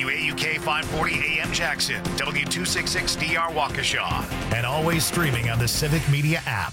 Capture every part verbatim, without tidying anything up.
W A U K five forty A M Jackson, W two sixty-six D R Waukesha, and always streaming on the Civic Media app.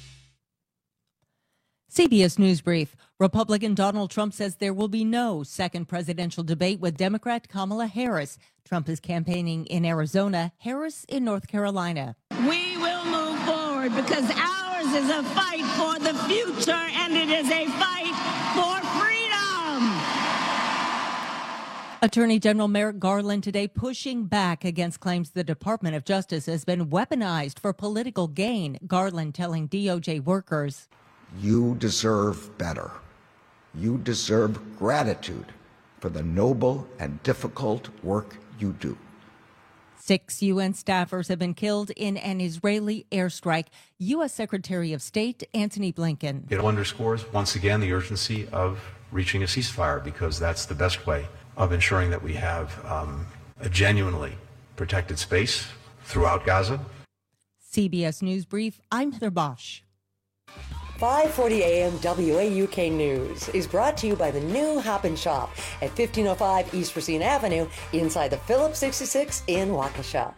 C B S News Brief. Republican Donald Trump says there will be no second presidential debate with Democrat Kamala Harris. Trump is campaigning in Arizona, Harris in North Carolina. We will move forward because ours is a fight for the future, and it is a fight for freedom. Attorney General Merrick Garland today pushing back against claims the Department of Justice has been weaponized for political gain. Garland telling D O J workers, "You deserve better. You deserve gratitude for the noble and difficult work you do." Six U N staffers have been killed in an Israeli airstrike. U S Secretary of State Antony Blinken. It underscores once again the urgency of reaching a ceasefire, because that's the best way of ensuring that we have um, a genuinely protected space throughout Gaza. C B S News Brief, I'm Heather Bosch. five forty A M W A U K News is brought to you by the new Hop and Shop at fifteen oh five East Racine Avenue inside the Phillips sixty-six in Waukesha.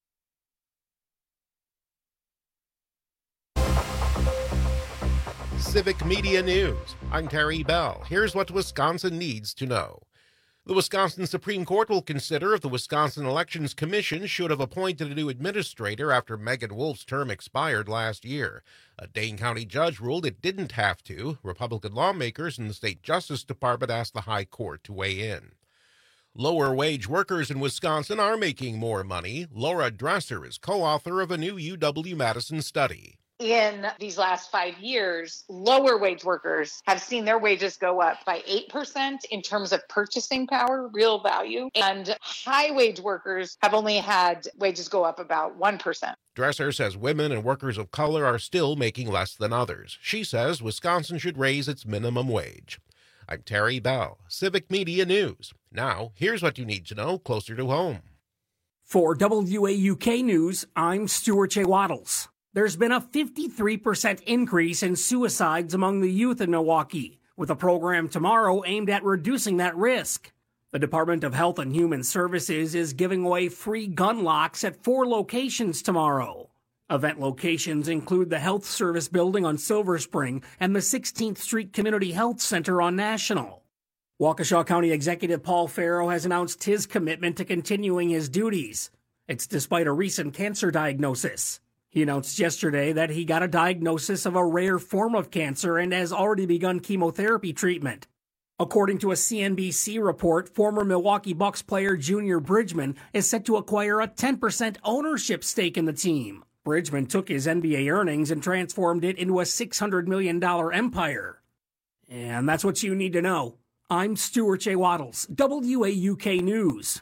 Civic Media News. I'm Terry Bell. Here's what Wisconsin needs to know. The Wisconsin Supreme Court will consider if the Wisconsin Elections Commission should have appointed a new administrator after Megan Wolf's term expired last year. A Dane County judge ruled it didn't have to. Republican lawmakers and the state Justice Department asked the High Court to weigh in. Lower-wage workers in Wisconsin are making more money. Laura Dresser is co-author of a new U W-Madison study. In these last five years, lower wage workers have seen their wages go up by eight percent in terms of purchasing power, real value, and high wage workers have only had wages go up about one percent. Dresser says women and workers of color are still making less than others. She says Wisconsin should raise its minimum wage. I'm Terry Bell, Civic Media News. Now, here's what you need to know closer to home. For W A U K News, I'm Stuart J. Waddles. There's been a fifty-three percent increase in suicides among the youth in Milwaukee, with a program tomorrow aimed at reducing that risk. The Department of Health and Human Services is giving away free gun locks at four locations tomorrow. Event locations include the Health Service Building on Silver Spring and the sixteenth Street Community Health Center on National. Waukesha County Executive Paul Farrow has announced his commitment to continuing his duties. It's despite a recent cancer diagnosis. He announced yesterday that he got a diagnosis of a rare form of cancer and has already begun chemotherapy treatment. According to a C N B C report, former Milwaukee Bucks player Junior Bridgman is set to acquire a ten percent ownership stake in the team. Bridgman took his N B A earnings and transformed it into a six hundred million dollars empire. And that's what you need to know. I'm Stuart J. Waddles, W A U K News.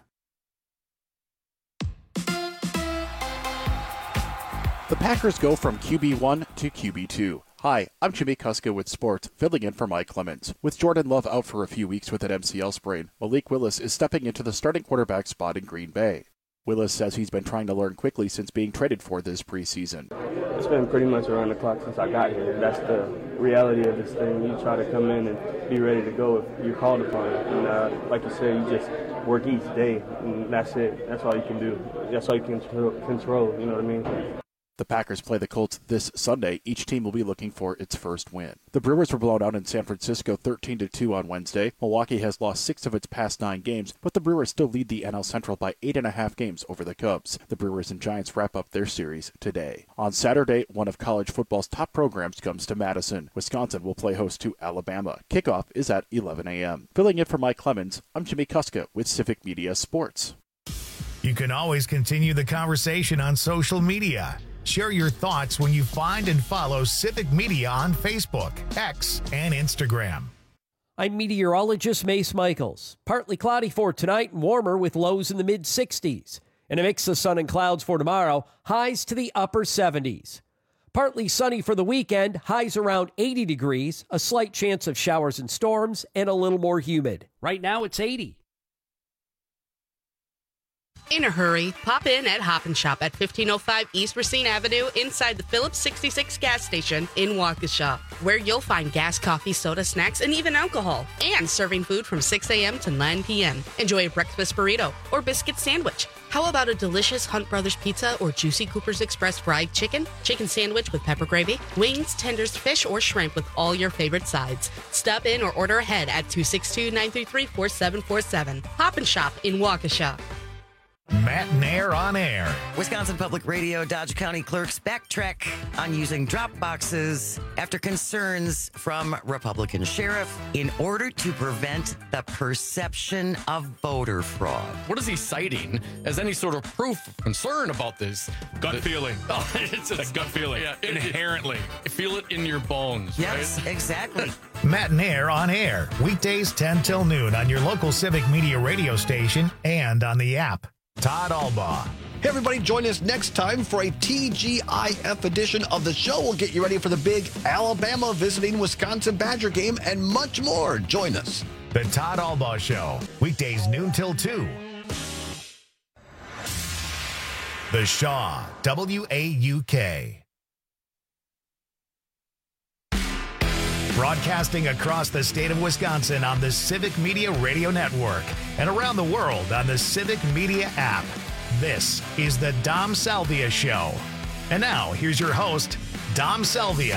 The Packers go from Q B one to Q B two. Hi, I'm Jimmy Kuska with sports, filling in for Mike Clemens. With Jordan Love out for a few weeks with an M C L sprain, Malik Willis is stepping into the starting quarterback spot in Green Bay. Willis says he's been trying to learn quickly since being traded for this preseason. It's been pretty much around the clock since I got here. That's the reality of this thing. You try to come in and be ready to go if you're called upon. And uh, like you said, you just work each day, and that's it. That's all you can do. That's all you can control, you know what I mean? The Packers play the Colts this Sunday. Each team will be looking for its first win. The Brewers were blown out in San Francisco thirteen to two on Wednesday. Milwaukee has lost six of its past nine games, but the Brewers still lead the N L Central by eight and a half games over the Cubs. The Brewers and Giants wrap up their series today. On Saturday, one of college football's top programs comes to Madison. Wisconsin will play host to Alabama. Kickoff is at eleven a.m. Filling in for Mike Clemens, I'm Jimmy Kuska with Civic Media Sports. You can always continue the conversation on social media. Share your thoughts when you find and follow Civic Media on Facebook, X, and Instagram. I'm meteorologist Mace Michaels. Partly cloudy for tonight and warmer with lows in the mid sixties. And a mix of sun and clouds for tomorrow, highs to the upper seventies. Partly sunny for the weekend, highs around eighty degrees, a slight chance of showers and storms, and a little more humid. Right now it's eighty. In a hurry, pop in at Hop and Shop at fifteen oh five East Racine Avenue inside the Phillips sixty-six gas station in Waukesha, where you'll find gas, coffee, soda, snacks, and even alcohol, and serving food from six a.m. to nine p.m. Enjoy a breakfast burrito or biscuit sandwich. How about a delicious Hunt Brothers pizza or juicy Cooper's Express fried chicken, chicken sandwich with pepper gravy, wings, tenders, fish, or shrimp with all your favorite sides? Stop in or order ahead at two six two, nine three three, four seven four seven. Hop and Shop in Waukesha. Matt and Air on Air. Wisconsin Public Radio Dodge County clerks backtrack on using drop boxes after concerns from Republican sheriff in order to prevent the perception of voter fraud. What is he citing as any sort of proof of concern about this? Gut the, feeling. Oh, it's a gut feeling. Yeah, inherently. It, feel it in your bones, yes, right? Exactly. Matt and Air on Air. Weekdays ten till noon on your local Civic Media radio station and on the app. Todd Albaugh. Hey, everybody, join us next time for a T G I F edition of the show. We'll get you ready for the big Alabama visiting Wisconsin Badger game and much more. Join us. The Todd Albaugh Show, weekdays noon till two. The Shaw, W A U K. Broadcasting across the state of Wisconsin on the Civic Media Radio Network and around the world on the Civic Media app. This is the Dom Salvia Show. And now, here's your host, Dom Salvia.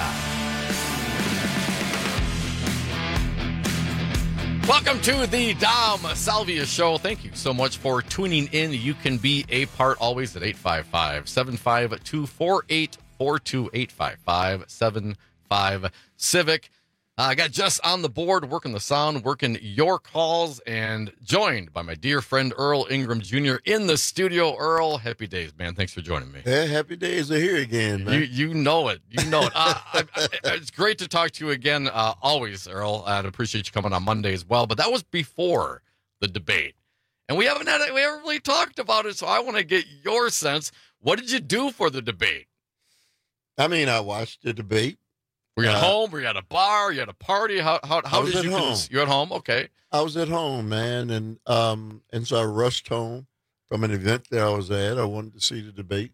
Welcome to the Dom Salvia Show. Thank you so much for tuning in. You can be a part always at eight five five, seven five two, four eight four two, eight five five, seven five, Civic. I uh, got Jess on the board, working the sound, working your calls, and joined by my dear friend Earl Ingram Junior in the studio. Earl, happy days, man. Thanks for joining me. Yeah, happy days are here again, man. You you know it. You know it. Uh, I, I, it's great to talk to you again, uh, always, Earl. I appreciate you coming on Monday as well. But that was before the debate. And we haven't had we haven't really talked about it, so I want to get your sense. What did you do for the debate? I mean, I watched the debate. Were you at uh, home? Were you at a bar? Were you at a party? How how how did you? Home. Cons- You're at home, okay? I was at home, man, and um and so I rushed home from an event that I was at. I wanted to see the debate,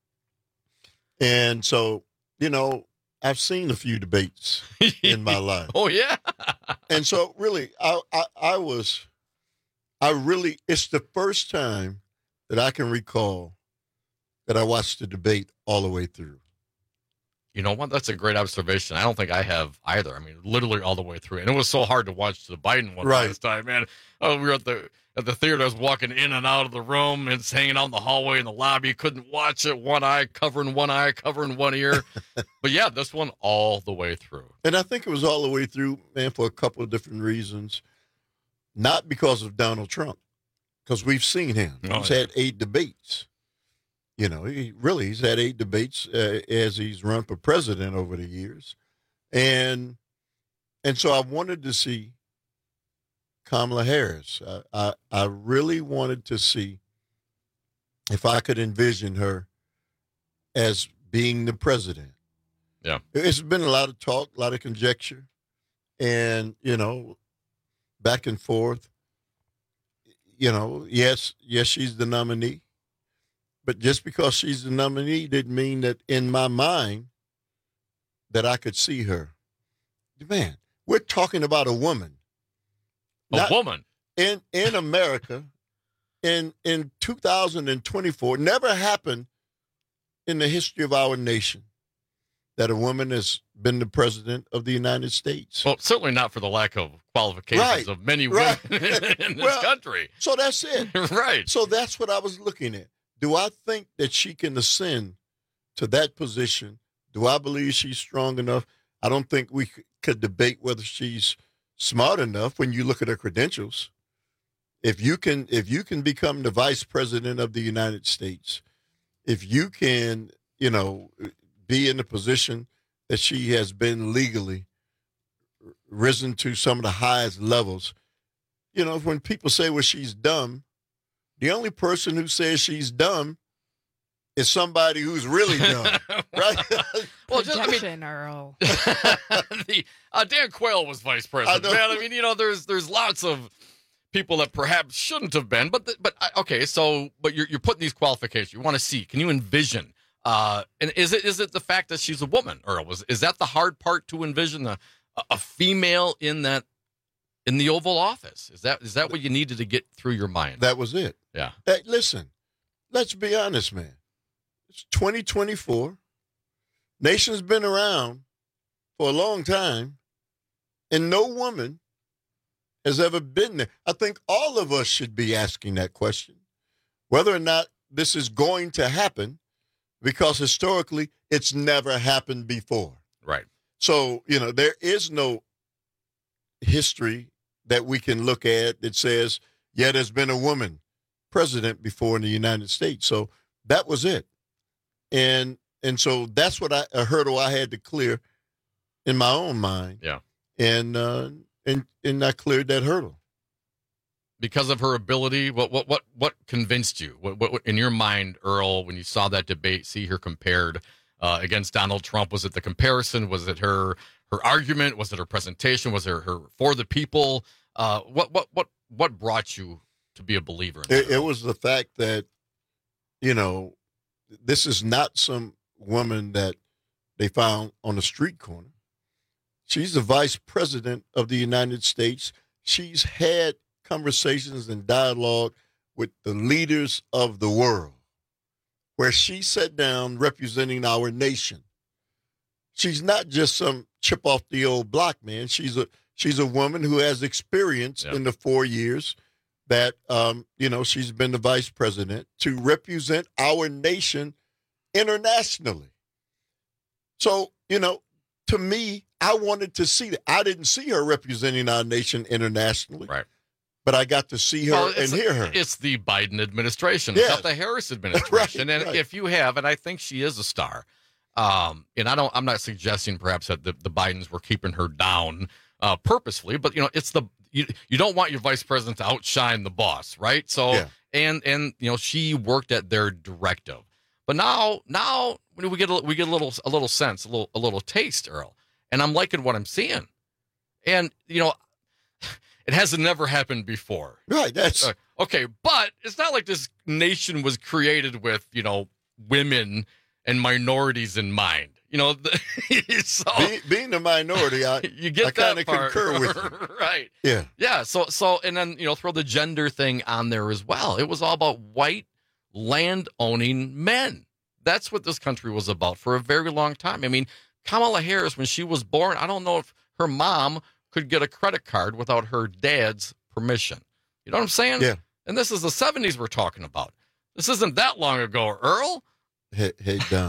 and so you know I've seen a few debates in my life. Oh yeah, and so really, I, I I was, I really it's the first time that I can recall that I watched the debate all the way through. You know what? That's a great observation. I don't think I have either. I mean, literally all the way through. And it was so hard to watch the Biden one right. last time, man. Oh, we were at the at the theater. I was walking in and out of the room and hanging out in the hallway in the lobby. Couldn't watch it. One eye covering one eye, covering one ear. But yeah, this one all the way through. And I think it was all the way through, man, for a couple of different reasons. Not because of Donald Trump, because we've seen him. Oh, He's yeah. had eight debates. You know, he really, he's had eight debates uh, as he's run for president over the years. And and so I wanted to see Kamala Harris. I, I, I really wanted to see if I could envision her as being the president. Yeah. It's been a lot of talk, a lot of conjecture, and, you know, back and forth. You know, yes, yes, she's the nominee. But just because she's the nominee didn't mean that in my mind that I could see her. Man, we're talking about a woman. A Not, woman? In in America in in two thousand twenty-four. Never happened in the history of our nation that a woman has been the president of the United States. Well, certainly not for the lack of qualifications right. of many right. women in this well, country. So that's it. Right. So that's what I was looking at. Do I think that she can ascend to that position? Do I believe she's strong enough? I don't think we could debate whether she's smart enough when you look at her credentials. If you can, if you can become the vice president of the United States, if you can, you know, be in the position that she has been legally, risen to some of the highest levels, you know, when people say, well, she's dumb, the only person who says she's dumb is somebody who's really dumb, right? Well, just, I mean, Earl. the, uh, Dan Quayle was vice president. I man, I mean, you know, there's there's lots of people that perhaps shouldn't have been. But the, but okay, so but you're you're putting these qualifications. You want to see? Can you envision? Uh, and is it is it the fact that she's a woman, Earl? Was is that the hard part to envision a a female in that in the Oval Office? Is that is that what you needed to get through your mind? That was it. Yeah. Hey, listen, let's be honest, man. It's twenty twenty-four. Nation's been around for a long time, and no woman has ever been there. I think all of us should be asking that question, whether or not this is going to happen, because historically it's never happened before. Right. So, you know, there is no history that we can look at that says, yeah, there's been a woman president before in the United States. So that was it. And and so that's what I a hurdle I had to clear in my own mind. Yeah. And uh, and and I cleared that hurdle. Because of her ability, what what what what convinced you? What, what in your mind, Earl, when you saw that debate, see her compared uh, against Donald Trump? Was it the comparison? Was it her her argument? Was it her presentation? Was it her for the people? Uh, what what what what brought you to be a believer in that? It, it was the fact that, you know, this is not some woman that they found on the street corner. She's the vice president of the United States. She's had conversations and dialogue with the leaders of the world, where she sat down representing our nation. She's not just some chip off the old block, man. She's a she's a woman who has experience Yep. in the four years that um, you know, she's been the vice president to represent our nation internationally. So, you know, to me, I wanted to see that. I didn't see her representing our nation internationally. Right. But I got to see her Well, and it's- hear her. It's the Biden administration. Yes. It's not the Harris administration. Right, and right. if you have, and I think she is a star, um, and I don't, I'm not suggesting perhaps that the, the Bidens were keeping her down uh, purposefully, but you know, it's the you, you don't want your vice president to outshine the boss, right? So Yeah. and and you know, she worked at their directive. But now now we get a, we get a little a little sense, a little a little taste, Earl, and I'm liking what I'm seeing. And you know, it hasn't never happened before. Right. That's Uh, okay, but it's not like this nation was created with, you know, women and minorities in mind. You know, the, so Be, being a minority, I you get I kind that of part. concur with you. Right. Yeah. Yeah. So so and then, you know, throw the gender thing on there as well. It was all about white land owning men. That's what this country was about for a very long time. I mean, Kamala Harris, when she was born, I don't know if her mom could get a credit card without her dad's permission. You know what I'm saying? Yeah. And this is the seventies we're talking about. This isn't that long ago, Earl. Head, head down.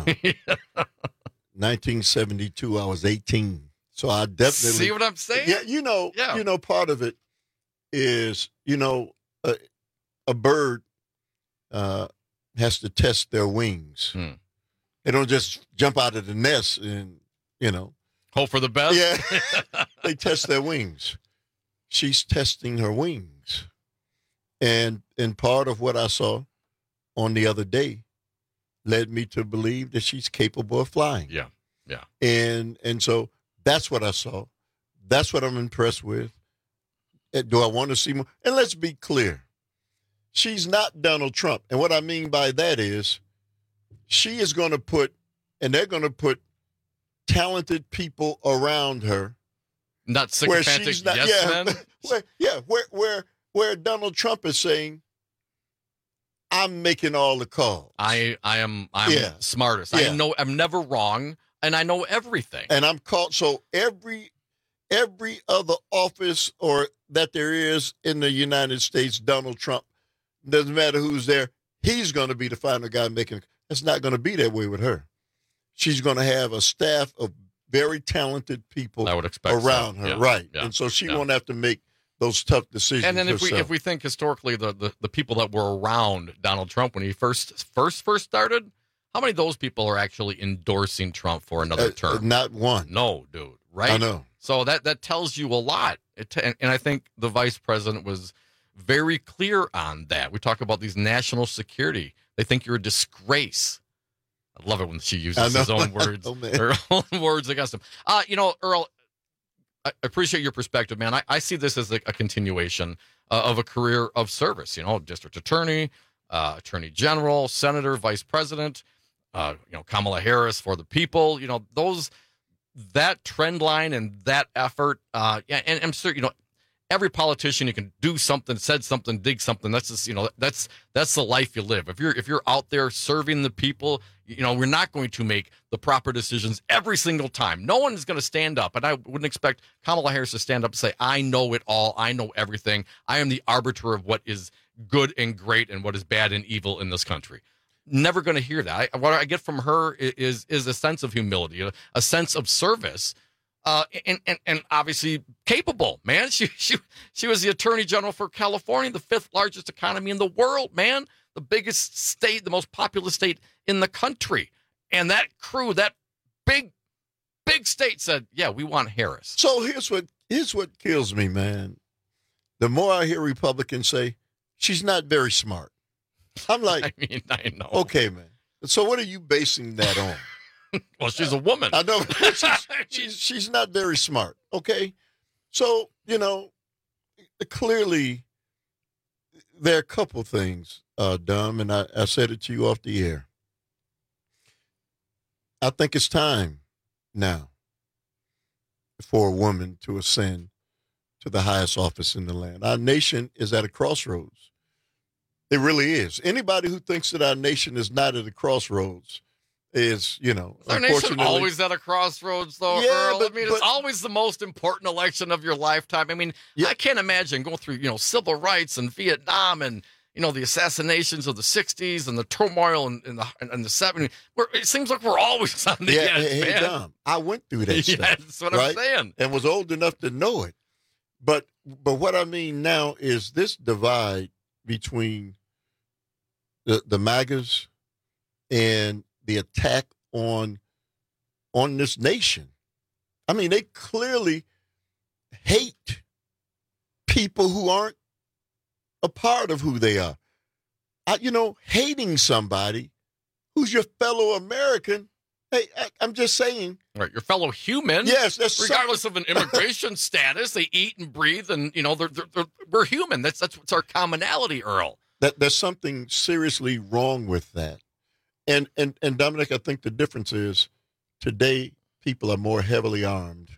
nineteen seventy-two, I was eighteen. So I definitely See what I'm saying? Yeah, you know, Yeah. you know, part of it is, you know, a, a bird uh, has to test their wings. Hmm. They don't just jump out of the nest and, you know. Hope for the best? Yeah. They test their wings. She's testing her wings. And and part of what I saw on the other day led me to believe that she's capable of flying. Yeah. Yeah. And and so that's what I saw. That's what I'm impressed with. Uh, Do I want to see more? And let's be clear. She's not Donald Trump. And what I mean by that is she is going to put, and they're going to put talented people around her. Not where sycophantic she's not, yes yeah, men? where, yeah, where, where, where Donald Trump is saying, I'm making all the calls. I, I am I'm Yeah. smartest. Yeah. I know I'm never wrong, and I know everything. And I'm called, so every every other office or that there is in the United States, Donald Trump, doesn't matter who's there, he's going to be the final guy making. It's not going to be that way with her. She's going to have a staff of very talented people I would expect so. around her, Yeah. right? Yeah. And so she Yeah. won't have to make those tough decisions. And then if we herself. if we think historically, the, the the people that were around Donald Trump when he first first first started, how many of those people are actually endorsing Trump for another Uh, term? not one. No, dude. Right? I know. So that that tells you a lot. It t- and, and I think the vice president was very clear on that. We talk about these national security. They think you're a disgrace. I love it when she I uses know. his own words, Oh, man. her own words against him. Uh, you know, Earl, I appreciate your perspective, man. I, I see this as a, a continuation uh, of a career of service. You know, district attorney, uh, attorney general, senator, vice president, uh, you know, Kamala Harris for the people. You know, those that trend line and that effort. Uh, yeah, and I'm sure you know. Every politician, you can do something, said something, dig something. That's just, you know, that's that's the life you live. If you're if you're out there serving the people, you know, we're not going to make the proper decisions every single time. No one is going to stand up, and I wouldn't expect Kamala Harris to stand up and say, "I know it all. I know everything. I am the arbiter of what is good and great and what is bad and evil in this country." Never going to hear that. I, what I get from her is is a sense of humility, a, a sense of service. Uh, and, and and obviously capable, man. She she she was the attorney general for California, the fifth largest economy in the world, man. The biggest state, the most populous state in the country. And that crew, that big, big state said, yeah, we want Harris. So here's what here's what kills me, man. The more I hear Republicans say, she's not very smart. I'm like, I mean, I know. Okay, man. So what are you basing that on? Well, she's a woman. I know. She's, she's, she's not very smart. Okay. So, you know, clearly there are a couple things, uh, Dom, and I, I said it to you off the air. I think it's time now for a woman to ascend to the highest office in the land. Our nation is at a crossroads. It really is. Anybody who thinks that our nation is not at a crossroads is, you know, our nation always at a crossroads, though, yeah, Earl. but, I mean, but, it's always the most important election of your lifetime. I mean, yeah. I can't imagine going through, you know, civil rights and Vietnam and, you know, the assassinations of the sixties and the turmoil in, in the in the seventies. We're, it seems like we're always on the yeah, edge, hey, man. Hey, Dom, I went through that yeah, stuff. That's what right? I'm saying. And was old enough to know it. But but what I mean now is this divide between the, the MAGAs and the attack on on this nation. I mean, they clearly hate people who aren't a part of who they are. I, you know, hating somebody who's your fellow American. Hey, I, I'm just saying. Right, your fellow human. Yes, that's regardless of an immigration status, they eat and breathe, and you know, they're, they're, they're, we're human. That's that's what's our commonality, Earl. That there's something seriously wrong with that. And and and Dominic, I think the difference is today people are more heavily armed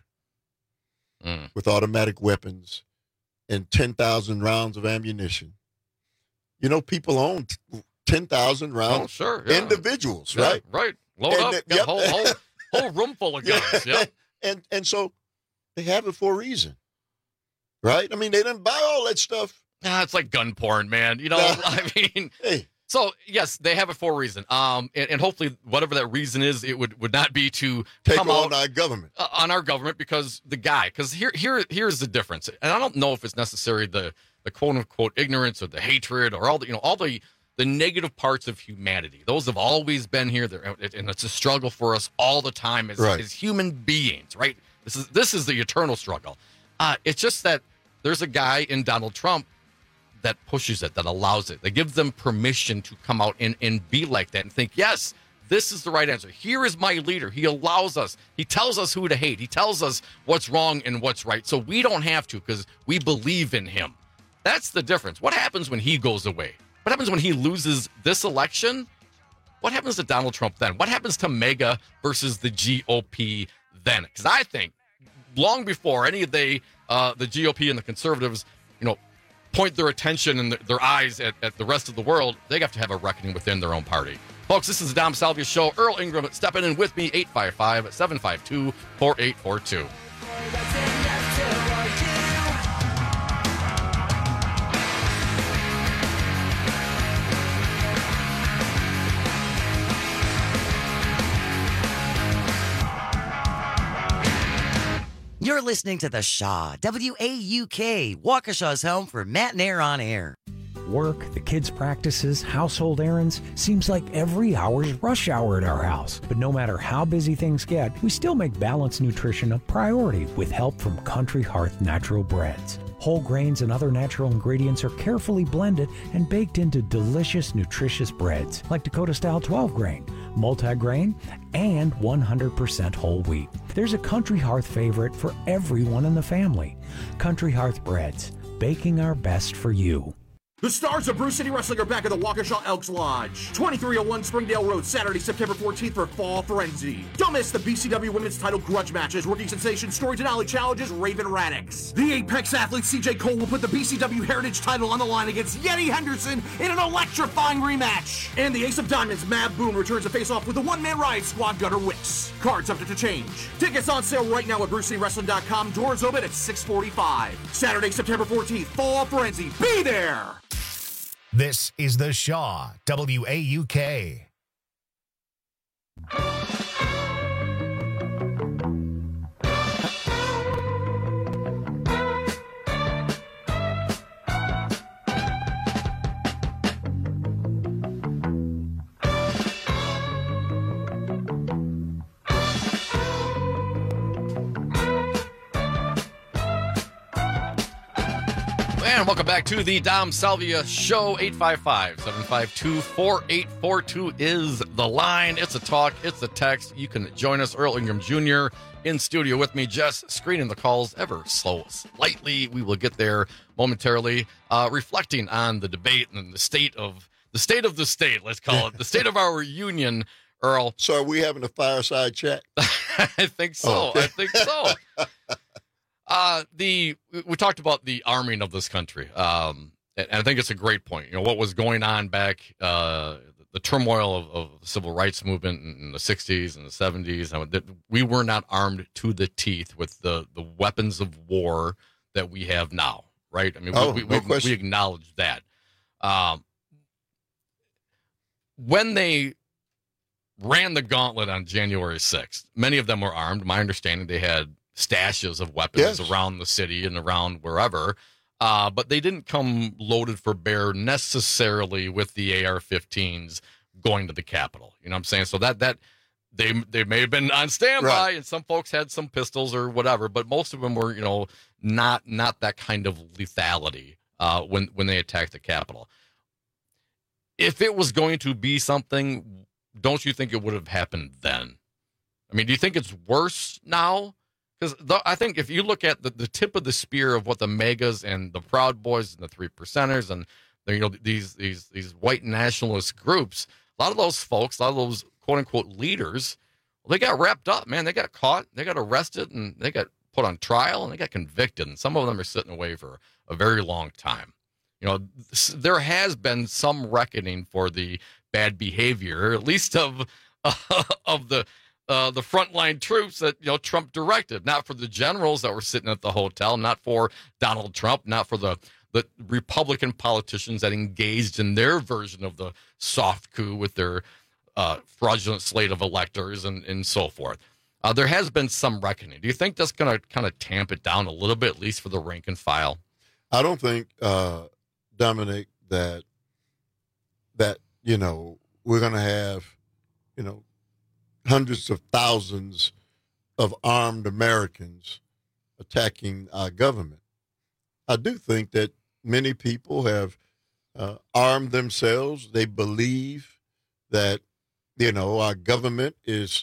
mm. with automatic weapons and ten thousand rounds of ammunition. You know, people own ten thousand rounds. Oh, sure. Yeah. Individuals, yeah, right? Right. Load and up. The, Got yep. a whole, whole, whole room full of guns. Yeah. And, and so they have it for a reason, right? I mean, they didn't buy all that stuff. Nah, it's like gun porn, man. You know, I mean, hey. So yes, they have it for a reason. Um, and, and hopefully, whatever that reason is, it would, would not be to take come on out, our government, uh, on our government, because the guy. Because here, here, here's the difference. And I don't know if it's necessarily the the quote unquote ignorance or the hatred or all the you know all the the negative parts of humanity. Those have always been here, They're, and it's a struggle for us all the time as, right. as human beings. Right. This is this is the eternal struggle. Uh, it's just that there's a guy in Donald Trump that pushes it, that allows it. They give them permission to come out and, and be like that and think, yes, this is the right answer. Here is my leader. He allows us. He tells us who to hate. He tells us what's wrong and what's right. So we don't have to because we believe in him. That's the difference. What happens when he goes away? What happens when he loses this election? What happens to Donald Trump then? What happens to MAGA versus the G O P then? Because I think long before any of the, uh, the G O P and the conservatives, you know, point their attention and their eyes at, at the rest of the world, they have to have a reckoning within their own party. Folks, this is the Dom Salvia Show. Earl Ingram stepping in with me, eight five five, seven five two, four eight four two. You're listening to The Shaw, W A U K, Waukesha's home for Matt and Air on Air. Work, the kids' practices, household errands, seems like every hour's rush hour at our house. But no matter how busy things get, we still make balanced nutrition a priority with help from Country Hearth Natural Breads. Whole grains and other natural ingredients are carefully blended and baked into delicious, nutritious breads like Dakota-style twelve grain, multi-grain, and one hundred percent whole wheat. There's a Country Hearth favorite for everyone in the family. Country Hearth Breads. baking our best for you. The stars of Brew City Wrestling are back at the Waukesha Elks Lodge. twenty-three oh one Springdale Road, Saturday, September fourteenth for Fall Frenzy. Don't miss the B C W Women's Title Grudge Matches, Rookie Sensation Story Denali challenges Raven Radix. The Apex athlete C J Cole will put the B C W Heritage title on the line against Yeti Henderson in an electrifying rematch. And the Ace of Diamonds, Mav Boone, returns to face off with the one-man Riot Squad Gunner Wicks. Cards subject to change. Tickets on sale right now at Brew City Wrestling dot com. Doors open at six forty-five. Saturday, September fourteenth, Fall Frenzy. Be there! This is the Shaw, W A U K. And welcome back to the Dom Salvia Show. Eight five five, seven five two, four eight four two is the line. It's a talk. It's a text. You can join us. Earl Ingram Junior in studio with me. Jess screening the calls ever so slightly. We will get there momentarily. Uh, reflecting on the debate and the state of the state of the state, let's call it. The state of our union, Earl. So are we having a fireside chat? I think so. Oh, okay. I think so. Uh, the we talked about the arming of this country, um, and I think it's a great point. You know, what was going on back, uh, the turmoil of, of the civil rights movement in the sixties and the seventies. I mean, that we were not armed to the teeth with the, the weapons of war that we have now, right? I mean, oh, we, no we, question. we acknowledge that. Um, when they ran the gauntlet on January sixth, many of them were armed. My understanding, they had stashes of weapons yes. around the city and around wherever, uh, but they didn't come loaded for bear necessarily with the A R fifteens going to the Capitol. You know what I'm saying? So that that they they may have been on standby, right. and some folks had some pistols or whatever, but most of them were, you know, not not that kind of lethality uh, when when they attacked the Capitol. If it was going to be something, don't you think it would have happened then? I mean, do you think it's worse now? Because I think if you look at the, the tip of the spear of what the megas and the Proud Boys and the Three Percenters and the, you know these these these white nationalist groups, a lot of those folks, a lot of those quote unquote leaders, well, they got wrapped up, man. They got caught, they got arrested, and they got put on trial, and they got convicted. And some of them are sitting away for a very long time. You know, there has been some reckoning for the bad behavior, at least of uh, of the. Uh, the frontline troops that, you know, Trump directed, not for the generals that were sitting at the hotel, not for Donald Trump, not for the, the Republican politicians that engaged in their version of the soft coup with their uh, fraudulent slate of electors and, and so forth. Uh, there has been some reckoning. Do you think that's going to kind of tamp it down a little bit, at least for the rank and file? I don't think, uh, Dominic, that, that, you know, we're going to have, you know, hundreds of thousands of armed Americans attacking our government. I do think that many people have uh, armed themselves. They believe that, you know, our government is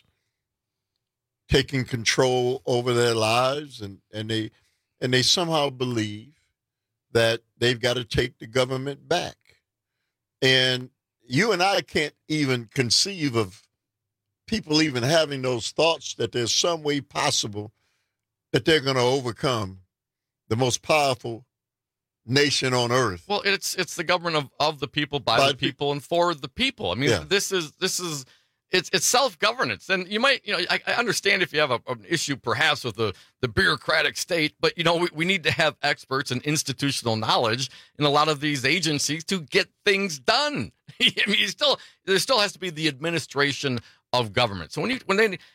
taking control over their lives, and, and they and they somehow believe that they've got to take the government back. And you and I can't even conceive of people even having those thoughts that there's some way possible that they're going to overcome the most powerful nation on earth. Well, it's it's the government of, of the people, by, by the people, and for the people. I mean, yeah. this is this is it's it's self-governance. And you might, you know, I, I understand if you have a, an issue perhaps with the, the bureaucratic state, but, you know, we, we need to have experts and institutional knowledge in a lot of these agencies to get things done. I mean, you still there still has to be the administration of government. So when you when they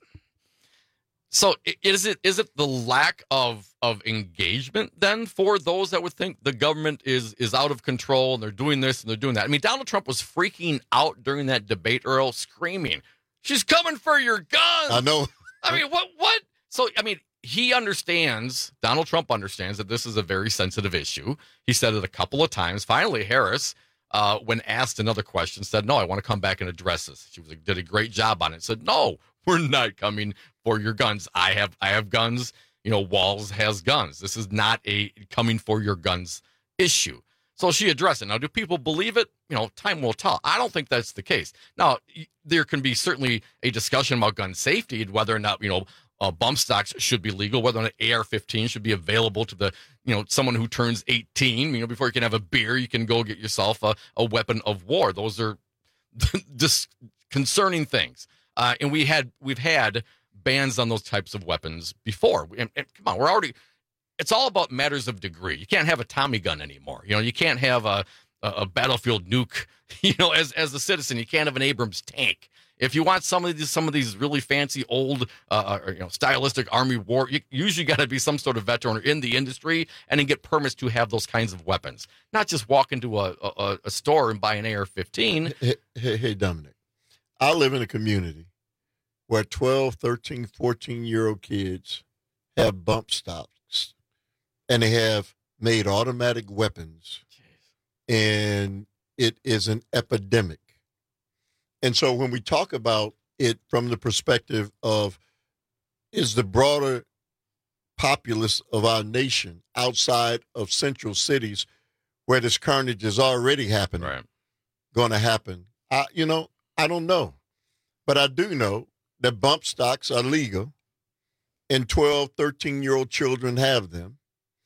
so is it is it the lack of of engagement then for those that would think the government is is out of control and they're doing this and they're doing that? I mean, Donald Trump was freaking out during that debate, Earl, screaming, "She's coming for your guns!" I know. I mean, what what? So I mean, he understands. Donald Trump understands that this is a very sensitive issue. He said it a couple of times. Finally, Harris, Uh, when asked another question, said, "No, I want to come back and address this." She was did a great job on it. Said, "No, we're not coming for your guns. I have I have guns. you know, Walz has guns. This is not a coming for your guns issue. So she addressed it. Now, do people believe it? You know, time will tell. I don't think that's the case. Now, there can be certainly a discussion about gun safety and whether or not, you know, uh, bump stocks should be legal, whether or not A R fifteen should be available to the, you know, someone who turns eighteen. You know, before you can have a beer, you can go get yourself a, a weapon of war. Those are dis- concerning things. Uh, and we had, we've had bans on those types of weapons before. And, and come on, we're already... It's all about matters of degree. You can't have a Tommy gun anymore. You know, you can't have a, a, a battlefield nuke, you know, as, as a citizen. You can't have an Abrams tank. If you want some of these, some of these really fancy old, uh, or, you know, stylistic Army war, you usually got to be some sort of veteran or in the industry and then get permits to have those kinds of weapons. Not just walk into a, a, a store and buy an A R fifteen. Hey, hey, hey, Dominic, I live in a community where twelve, thirteen, fourteen-year-old kids have bump stocks. And they have made automatic weapons, Jeez. And it is an epidemic. And so when we talk about it from the perspective of, is the broader populace of our nation outside of central cities where this carnage is already happening, right. going to happen? I, you know, I don't know. But I do know that bump stocks are legal and twelve, thirteen-year-old children have them.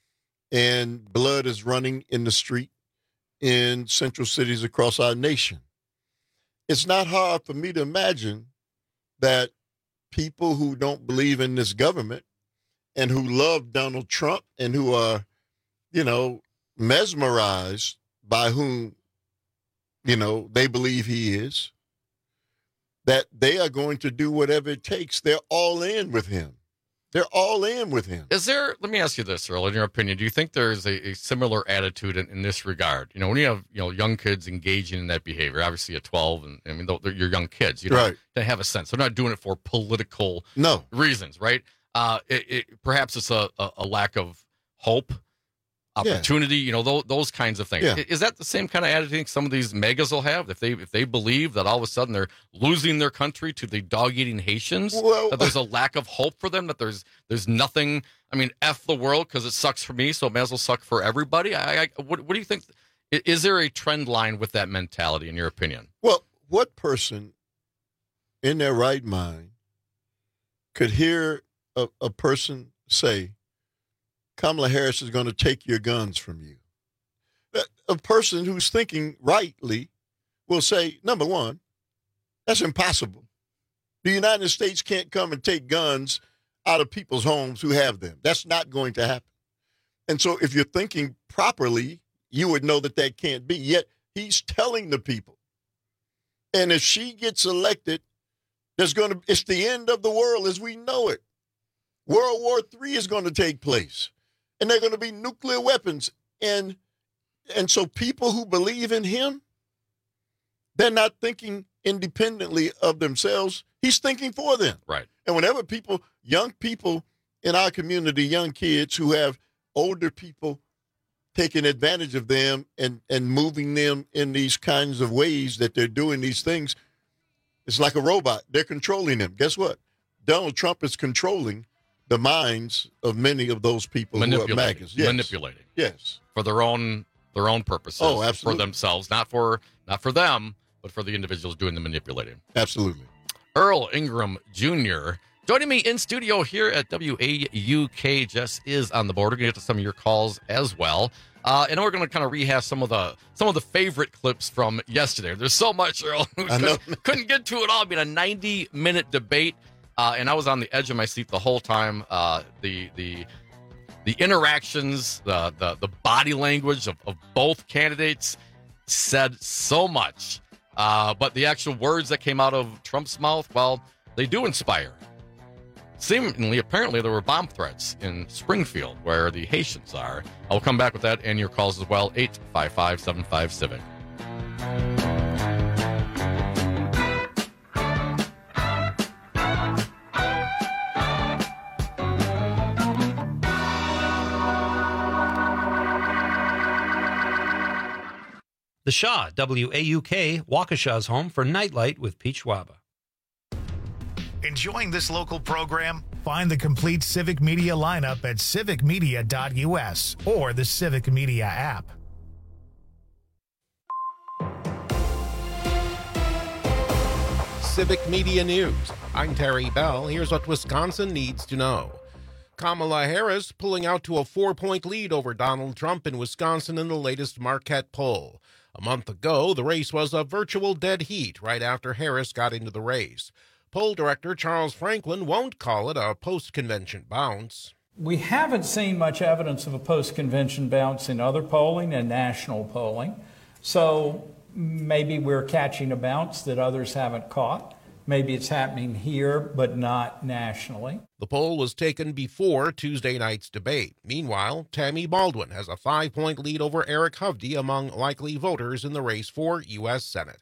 And blood is running in the street in central cities across our nation. It's not hard for me to imagine that people who don't believe in this government and who love Donald Trump and who are, you know, mesmerized by whom, you know, they believe he is, that they are going to do whatever it takes. They're all in with him. They're all in with him. Is there, let me ask you this, Earl, in your opinion, do you think there's a, a similar attitude in, in this regard? You know, when you have, you know, young kids engaging in that behavior, obviously at twelve, and I mean, they're, you're young kids, you know, right. They have a sense. They're not doing it for political no. reasons, right? Uh, it, it, perhaps it's a, a, a lack of hope, opportunity, yeah. you know, those, those kinds of things. Yeah. Is that the same kind of attitude some of these megas will have? If they if they believe that all of a sudden they're losing their country to the dog-eating Haitians, well, that there's a lack of hope for them, that there's there's nothing, I mean, F the world because it sucks for me, so it may as well suck for everybody? I, I what, what do you think? Is there a trend line with that mentality, in your opinion? Well, what person in their right mind could hear a, a person say, Kamala Harris is going to take your guns from you? A person who's thinking rightly will say, number one, that's impossible. The United States can't come and take guns out of people's homes who have them. That's not going to happen. And so if you're thinking properly, you would know that that can't be. Yet he's telling the people. And if she gets elected, there's going to, it's the end of the world as we know it. World War Three is going to take place. And they're going to be nuclear weapons. And and so people who believe in him, they're not thinking independently of themselves. He's thinking for them. Right. And whenever people, young people in our community, young kids who have older people taking advantage of them and, and moving them in these kinds of ways that they're doing these things, it's like a robot. They're controlling them. Guess what? Donald Trump is controlling the minds of many of those people who are MAGAs. Yes. Manipulating. Yes. For their own their own purposes. Oh, absolutely. For themselves, not for not for them, but for the individuals doing the manipulating. Absolutely. Earl Ingram Junior joining me in studio here at W A U K. Jess is on the board. We're going to get to some of your calls as well. Uh, and we're going to kind of rehash some of the some of the favorite clips from yesterday. There's so much, Earl. We couldn't, couldn't get to it all. I mean, a ninety-minute debate. Uh, and I was on the edge of my seat the whole time. Uh, the the the interactions, the the, the body language of, of both candidates said so much. Uh, but the actual words that came out of Trump's mouth, well, they do inspire. Seemingly, apparently, there were bomb threats in Springfield, where the Haitians are. I'll come back with that and your calls as well. eight five five, seven five, Civic. The Shaw, W A U K, Waukesha's home for Nightlight with Pete Schwaba. Enjoying this local program? Find the complete Civic Media lineup at civic media dot u s or the Civic Media app. Civic Media News. I'm Terry Bell. Here's what Wisconsin needs to know. Kamala Harris pulling out to a four-point lead over Donald Trump in Wisconsin in the latest Marquette poll. A month ago, the race was a virtual dead heat right after Harris got into the race. Poll director Charles Franklin won't call it a post-convention bounce. We haven't seen much evidence of a post-convention bounce in other polling and national polling, so maybe we're catching a bounce that others haven't caught. Maybe it's happening here, but not nationally. The poll was taken before Tuesday night's debate. Meanwhile, Tammy Baldwin has a five-point lead over Eric Hovde among likely voters in the race for U S Senate.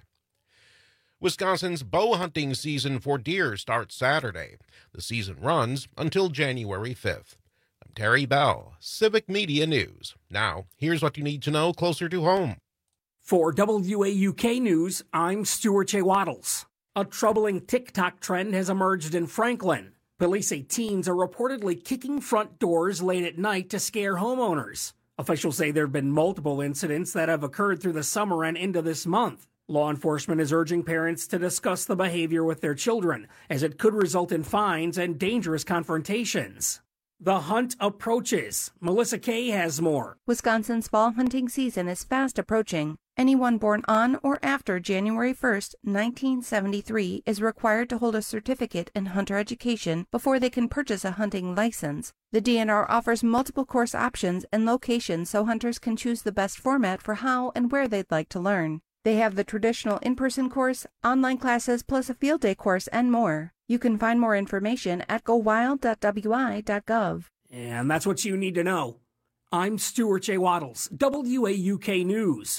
Wisconsin's bow hunting season for deer starts Saturday. The season runs until January fifth. I'm Terry Bell, Civic Media News. Now, here's what you need to know closer to home. For W A U K News, I'm Stuart J. Waddles. A troubling TikTok trend has emerged in Franklin. Police say teens are reportedly kicking front doors late at night to scare homeowners. Officials say there have been multiple incidents that have occurred through the summer and into this month. Law enforcement is urging parents to discuss the behavior with their children, as it could result in fines and dangerous confrontations. The hunt approaches. Melissa Kay has more. Wisconsin's fall hunting season is fast approaching. Anyone born on or after January first, nineteen seventy-three is required to hold a certificate in hunter education before they can purchase a hunting license. The D N R offers multiple course options and locations so hunters can choose the best format for how and where they'd like to learn. They have the traditional in-person course, online classes, plus a field day course, and more. You can find more information at go wild dot w i dot gov. And that's what you need to know. I'm Stuart J. Waddles, W A U K News.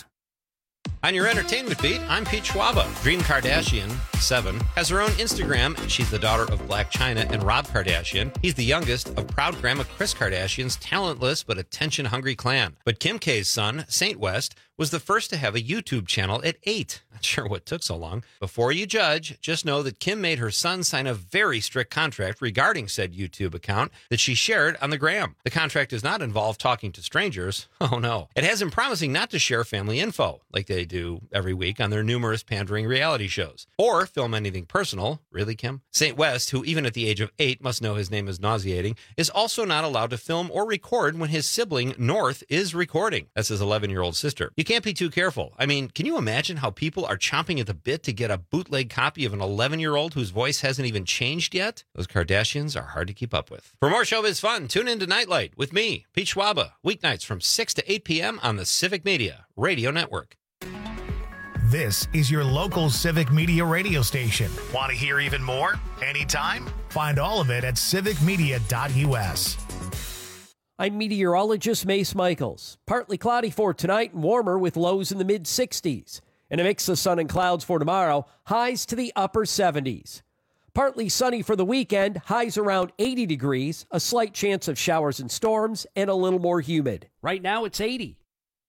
On your entertainment beat, I'm Pete Schwaba. Dream Kardashian, seven, has her own Instagram. She's the daughter of Blac Chyna and Rob Kardashian. He's the youngest of proud grandma Kris Kardashian's talentless but attention-hungry clan. But Kim K's son, Saint West, was the first to have a YouTube channel at eight. Not sure what took so long. Before you judge, just know that Kim made her son sign a very strict contract regarding said YouTube account that she shared on the gram. The contract does not involve talking to strangers. Oh no. It has him promising not to share family info, like they do every week on their numerous pandering reality shows, or film anything personal. Really, Kim? Saint West, who even at the age of eight must know his name is nauseating, is also not allowed to film or record when his sibling, North, is recording. That's his eleven-year-old sister. You can't be too careful. I mean, can you imagine how people are chomping at the bit to get a bootleg copy of an eleven-year-old whose voice hasn't even changed yet? Those Kardashians are hard to keep up with. For more showbiz fun, tune in to Nightlight with me, Pete Schwaba, weeknights from six to eight p.m. on the Civic Media Radio Network. This is your local Civic Media radio station. Want to hear even more? Anytime? Find all of it at civic media dot u s. I'm meteorologist Mace Michaels. Partly cloudy for tonight and warmer with lows in the mid sixties. And a mix of sun and clouds for tomorrow, highs to the upper seventies. Partly sunny for the weekend, highs around eighty degrees, a slight chance of showers and storms, and a little more humid. Right now it's eighty.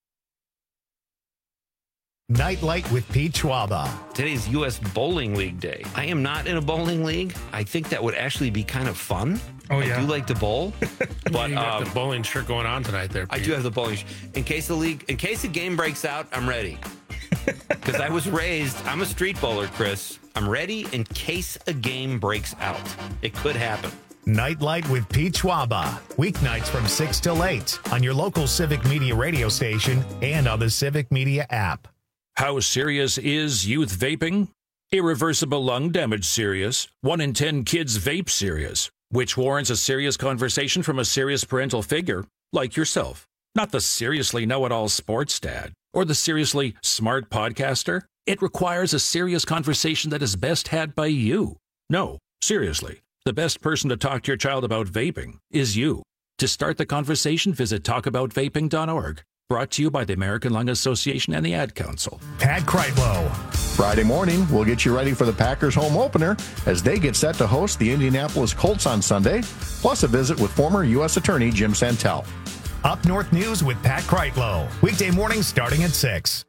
Nightlight with Pete Schwaba. Today's U S Bowling League Day. I am not in a bowling league. I think that would actually be kind of fun. Oh, yeah. I do like to bowl. But you got um, the bowling shirt going on tonight there, Pete. I do have the bowling shirt. In case the league, in case the game breaks out, I'm ready. Because I was raised, I'm a street bowler, Chris. I'm ready in case a game breaks out. It could happen. Nightlight with Pete Schwaba. Weeknights from six till eight on your local Civic Media radio station and on the Civic Media app. How serious is youth vaping? Irreversible lung damage serious. One in ten kids vape serious, which warrants a serious conversation from a serious parental figure like yourself. Not the seriously know-it-all sports dad or the seriously smart podcaster. It requires a serious conversation that is best had by you. No, seriously, the best person to talk to your child about vaping is you. To start the conversation, visit talk about vaping dot org. Brought to you by the American Lung Association and the Ad Council. Pat Kreitlow. Friday morning, we'll get you ready for the Packers home opener as they get set to host the Indianapolis Colts on Sunday, plus a visit with former U S Attorney Jim Santel. Up North News with Pat Kreitlow. Weekday mornings starting at six.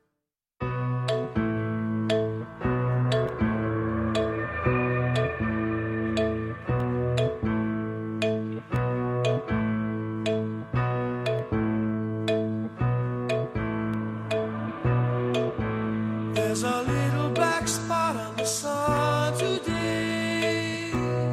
a little black spot on the sun today.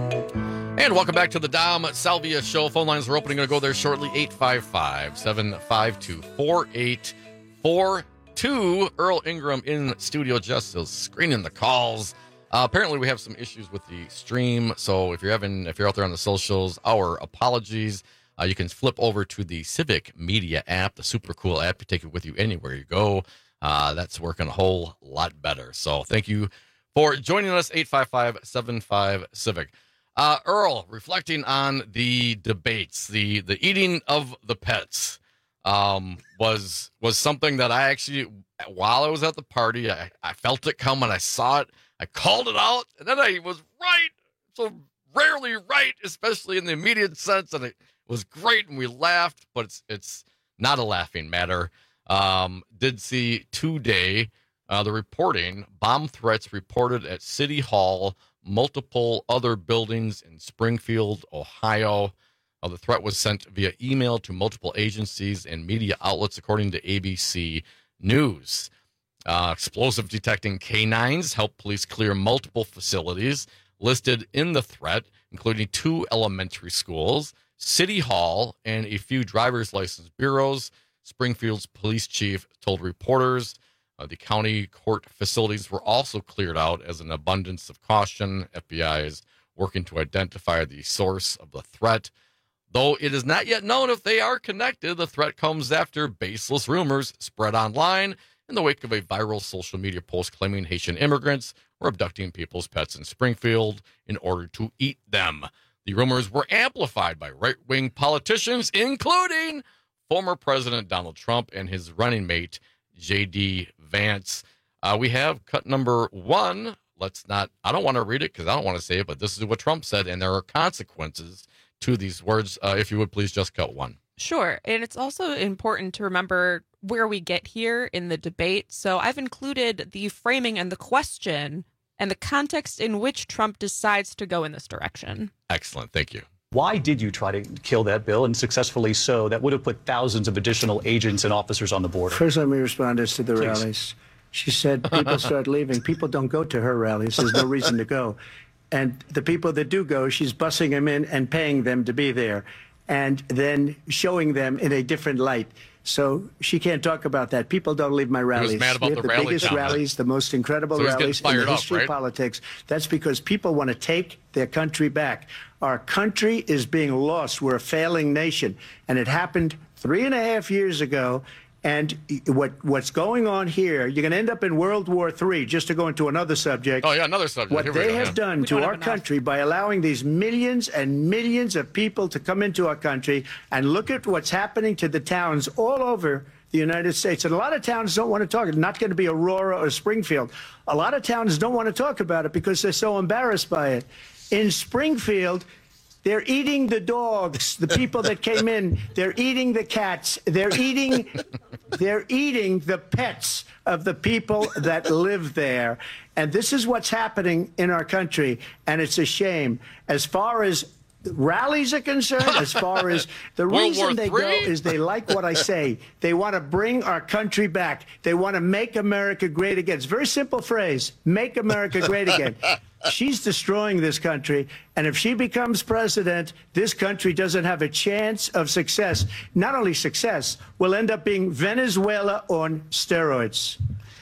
And welcome back to the Dom Salvia Show. Phone lines are opening. Going to go there shortly. eight five five, seven five two, four eight four two. Earl Ingram in studio just is screening the calls. Uh, apparently, we have some issues with the stream. So if you're having, if you're out there on the socials, our apologies. Uh, you can flip over to the Civic Media app, the super cool app. You take it with you anywhere you go. Uh, that's working a whole lot better. So thank you for joining us. eight five five, seven five, Civic. Uh, Earl, reflecting on the debates, the the eating of the pets um, was was something that I actually, while I was at the party, I, I felt it coming. I saw it. I called it out, and then I was right. So rarely right, especially in the immediate sense, and it was great, and we laughed, but it's it's not a laughing matter. Um, did see today uh, the reporting, bomb threats reported at City Hall, multiple other buildings in Springfield, Ohio. Uh, the threat was sent via email to multiple agencies and media outlets, according to A B C News. Uh, explosive detecting canines helped police clear multiple facilities listed in the threat, including two elementary schools, City Hall, and a few driver's license bureaus. Springfield's police chief told reporters uh, the county court facilities were also cleared out as an abundance of caution. F B I is working to identify the source of the threat. Though it is not yet known if they are connected, the threat comes after baseless rumors spread online in the wake of a viral social media post claiming Haitian immigrants were abducting people's pets in Springfield in order to eat them. The rumors were amplified by right-wing politicians, including former President Donald Trump and his running mate, J D. Vance. Uh, we have cut number one. Let's not, I don't want to read it because I don't want to say it, but this is what Trump said, and there are consequences to these words. Uh, if you would please just cut one. Sure. And it's also important to remember where we get here in the debate. So I've included the framing and the question and the context in which Trump decides to go in this direction. Excellent. Thank you. Why did you try to kill that bill, and successfully so? That would have put thousands of additional agents and officers on the border. First, let me respond as to the Please. rallies. She said people start leaving. People don't go to her rallies. There's no reason to go. And the people that do go, she's bussing them in and paying them to be there, and then showing them in a different light. So she can't talk about that. People don't leave my rallies. He was mad about we have the the rally biggest comment. rallies, the most incredible So he's getting rallies in the fired up, history right? of politics. That's because people want to take their country back. Our country is being lost. We're a failing nation. And it happened three and a half years ago. And what what's going on here, you're going to end up in World War Three, just to go into another subject. Oh, yeah, another subject. What Here we they go, have yeah. done We to don't our have enough. country by allowing these millions and millions of people to come into our country, and look at what's happening to the towns all over the United States. And a lot of towns don't want to talk. It's not going to be Aurora or Springfield. A lot of towns don't want to talk about it because they're so embarrassed by it. In Springfield, they're eating the dogs, the people that came in. They're eating the cats. They're eating, they're eating the pets of the people that live there. And this is what's happening in our country, and it's a shame. As far as rallies are concerned, as far as the World reason War they Three? go is they like what I say. They want to bring our country back. They want to make America great again. It's a very simple phrase, make America great again. She's destroying this country, and if she becomes president, this country doesn't have a chance of success. Not only success, we'll end up being Venezuela on steroids.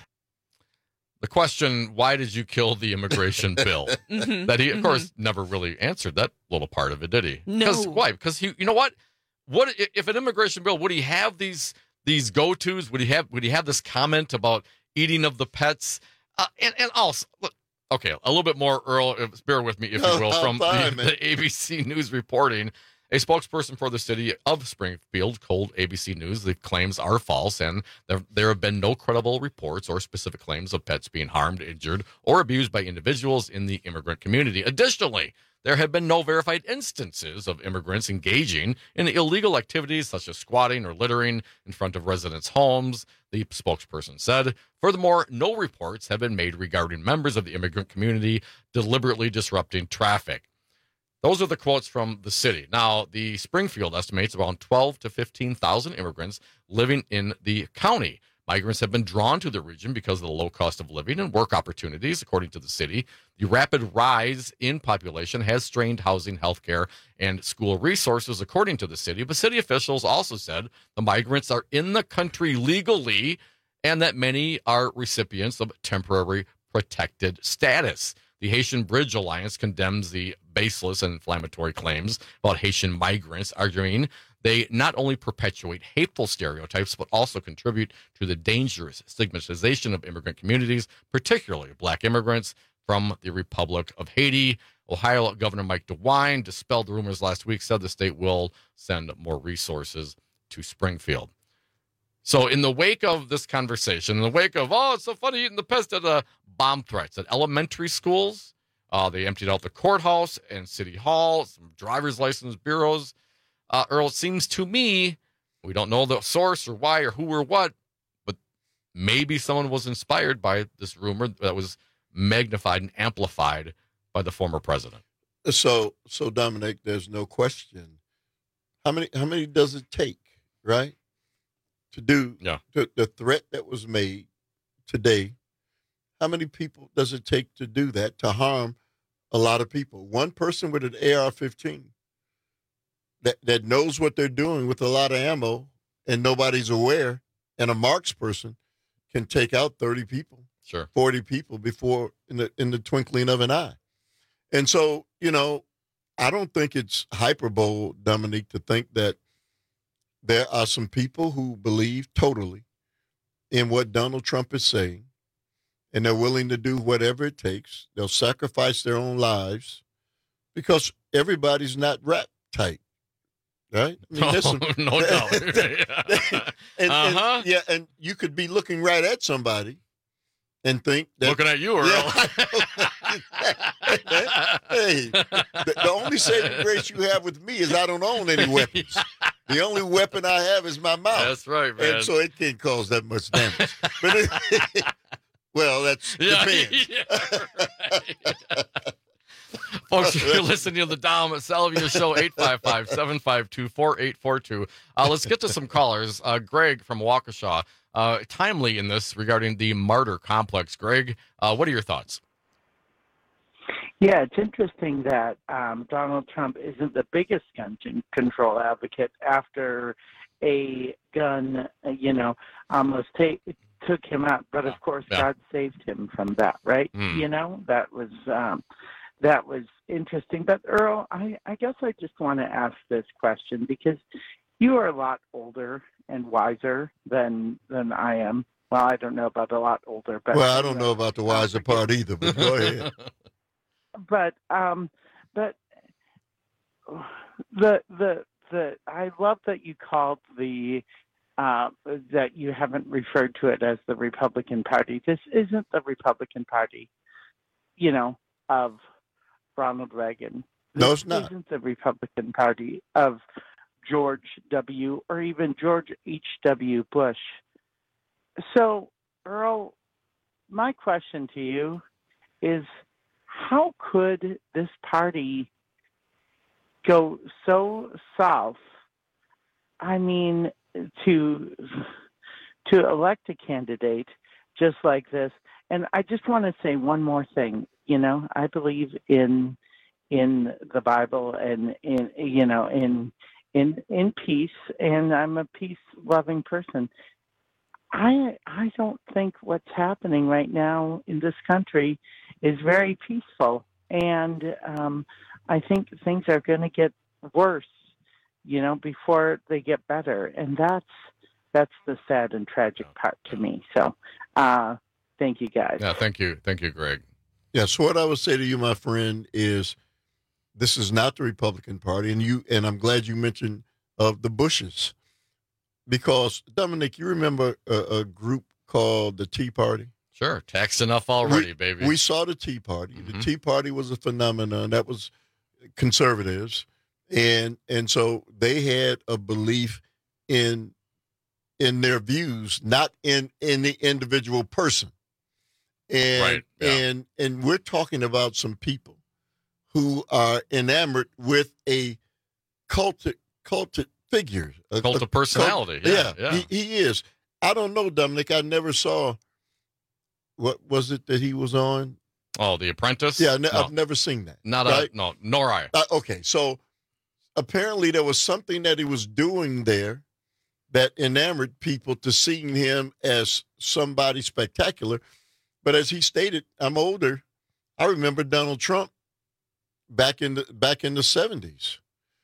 The question, why did you kill the immigration bill? Mhm, That he, of mhm. course, never really answered that little part of it, did he? No. 'Cause- why? Because he, you know what? What if an immigration bill? Would he have these these go tos? Would he have Would he have this comment about eating of the pets? Uh, and and also, look, okay, a little bit more, Earl. if- Bear with me, if you will, from Fine, the, man. the A B C News reporting. A spokesperson for the city of Springfield told A B C News the claims are false, and there, there have been no credible reports or specific claims of pets being harmed, injured, or abused by individuals in the immigrant community. Additionally, there have been no verified instances of immigrants engaging in illegal activities such as squatting or littering in front of residents' homes, the spokesperson said. Furthermore, no reports have been made regarding members of the immigrant community deliberately disrupting traffic. Those are the quotes from the city. Now, the Springfield estimates around twelve to fifteen thousand immigrants living in the county. Migrants have been drawn to the region because of the low cost of living and work opportunities, according to the city. The rapid rise in population has strained housing, healthcare, and school resources, according to the city. But city officials also said the migrants are in the country legally and that many are recipients of temporary protected status. The Haitian Bridge Alliance condemns the baseless and inflammatory claims about Haitian migrants, arguing they not only perpetuate hateful stereotypes, but also contribute to the dangerous stigmatization of immigrant communities, particularly black immigrants from the Republic of Haiti. Ohio Governor Mike DeWine dispelled the rumors last week, said the state will send more resources to Springfield. So in the wake of this conversation, in the wake of, oh, it's so funny eating the pest at uh, bomb threats at elementary schools, uh, they emptied out the courthouse and city hall, some driver's license bureaus. Uh, Earl, it seems to me, we don't know the source or why or who or what, but maybe someone was inspired by this rumor that was magnified and amplified by the former president. So, so Dominic, there's no question. How many? How many does it take, right, to do yeah. the, the threat that was made today? How many people does it take to do that, to harm a lot of people? One person with an A R fifteen that, that knows what they're doing with a lot of ammo and nobody's aware, and a marks person can take out thirty people, sure, forty people before in the in the twinkling of an eye. And so, you know, I don't think it's hyperbole, Dominique, to think that there are some people who believe totally in what Donald Trump is saying, and they're willing to do whatever it takes. They'll sacrifice their own lives because everybody's not rap tight, right? I mean, there's some, no doubt. and, uh-huh. and, yeah, and you could be looking right at somebody and think that, looking at you, Earl. Yeah, hey, the, the only saving grace you have with me is I don't own any weapons. The only weapon I have is my mouth. That's right, man. And so it can't cause that much damage. But it, well, that's yeah, depends. Yeah, right. Folks, you're listening to the Dom Salvia Show, eight five five, seven five two, four eight four two. Uh, let's get to some callers. Uh, Greg from Waukesha, uh, timely in this regarding the Martyr Complex. Greg, uh, what are your thoughts? Yeah, it's interesting that um, Donald Trump isn't the biggest gun control advocate after a gun, you know, almost take, took him out. But, of course, yeah. God saved him from that, right? Mm. You know, that was um, that was interesting. But, Earl, I, I guess I just want to ask this question because you are a lot older and wiser than than I am. Well, I don't know about a lot older. But well, I don't know about the wiser part either, but go ahead. But um, but the the the I love that you called the uh, that you haven't referred to it as the Republican Party. This isn't the Republican Party, you know, of Ronald Reagan. This no, it's not. Isn't the Republican Party of George W. or even George H W. Bush. So, Earl, my question to you is, how could this party go so south? I mean, to to elect a candidate just like this. And I just want to say one more thing. You know, I believe in in the Bible and in you know in in in peace, and I'm a peace-loving person. I I don't think what's happening right now in this country is very peaceful, and um, I think things are going to get worse, you know, before they get better, and that's that's the sad and tragic part to me. So, uh, thank you, guys. Yeah, thank you, thank you, Greg. Yeah. So what I would say to you, my friend, is this is not the Republican Party, and you and I'm glad you mentioned of uh, the Bushes. Because, Dominic, you remember a, a group called the Tea Party? Sure. Taxed enough already, we, baby. We saw the Tea Party. Mm-hmm. The Tea Party was a phenomenon. That was conservatives. And and so they had a belief in in their views, not in, in the individual person. And, right. Yeah. and and we're talking about some people who are enamored with a cult, cult figure. A, cult of personality. Cult, yeah, yeah, yeah. He, he is. I don't know, Dominic. I never saw. What was it that he was on? Oh, The Apprentice? Yeah, ne- no. I've never seen that. Not right? a, no, nor I. Uh, okay, so apparently there was something that he was doing there that enamored people to seeing him as somebody spectacular. But as he stated, I'm older. I remember Donald Trump back in the back in the seventies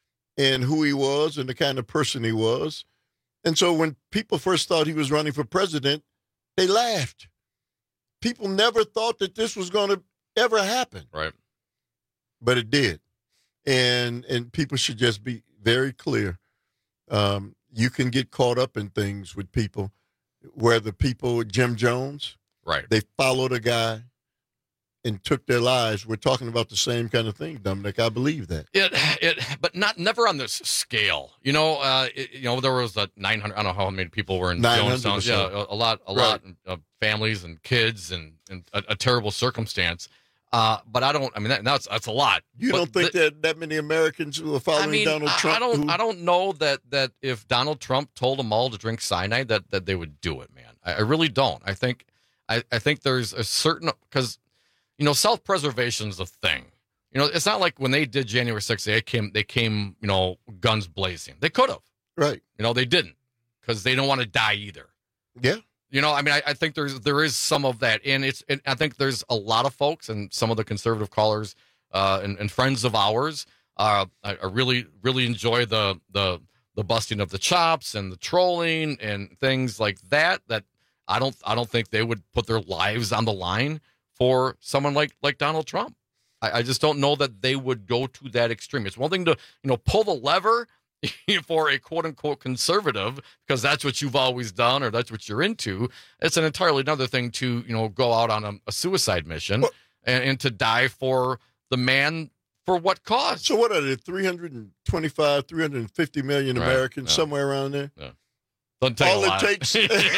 and who he was and the kind of person he was. And so when people first thought he was running for president, they laughed. People never thought that this was going to ever happen. Right. But it did. And and people should just be very clear. Um, you can get caught up in things with people where the people, Jim Jones, right? They followed a guy and took their lives. We're talking about the same kind of thing, Dominic. I believe that. It, it, but not never on this scale. You know, uh, it, you know, there was a nine hundred. I don't know how many people were in Jonestown. Yeah, a, a lot, a Right. lot of families and kids, and, and a, a terrible circumstance. Uh, but I don't. I mean, that, that's that's a lot. You But don't think the- that that many Americans who are following I mean, Donald I- Trump? I don't. who- I don't know that that if Donald Trump told them all to drink cyanide, that that they would do it, man. I, I really don't. I think. I, I think there's a certain because, you know, self-preservation is a thing. You know, it's not like when they did January sixth, they came they came you know guns blazing. They could have. Right. You know, they didn't because they don't want to die either. Yeah. You know, I mean, I, I think there's there is some of that, and it's. And I think there's a lot of folks, and some of the conservative callers uh, and, and friends of ours. Uh, I, I really, really enjoy the the the busting of the chops and the trolling and things like that. That I don't, I don't think they would put their lives on the line for someone like like Donald Trump. I, I just don't know that they would go to that extreme. It's one thing to you know pull the lever for a quote unquote conservative because that's what you've always done or that's what you're into. It's an entirely another thing to, you know, go out on a, a suicide mission and, and to die for the man for what cause? So what are there, three hundred twenty-five, three hundred fifty million Right, Americans, yeah. somewhere around there? Yeah. Doesn't take all a lot. it takes.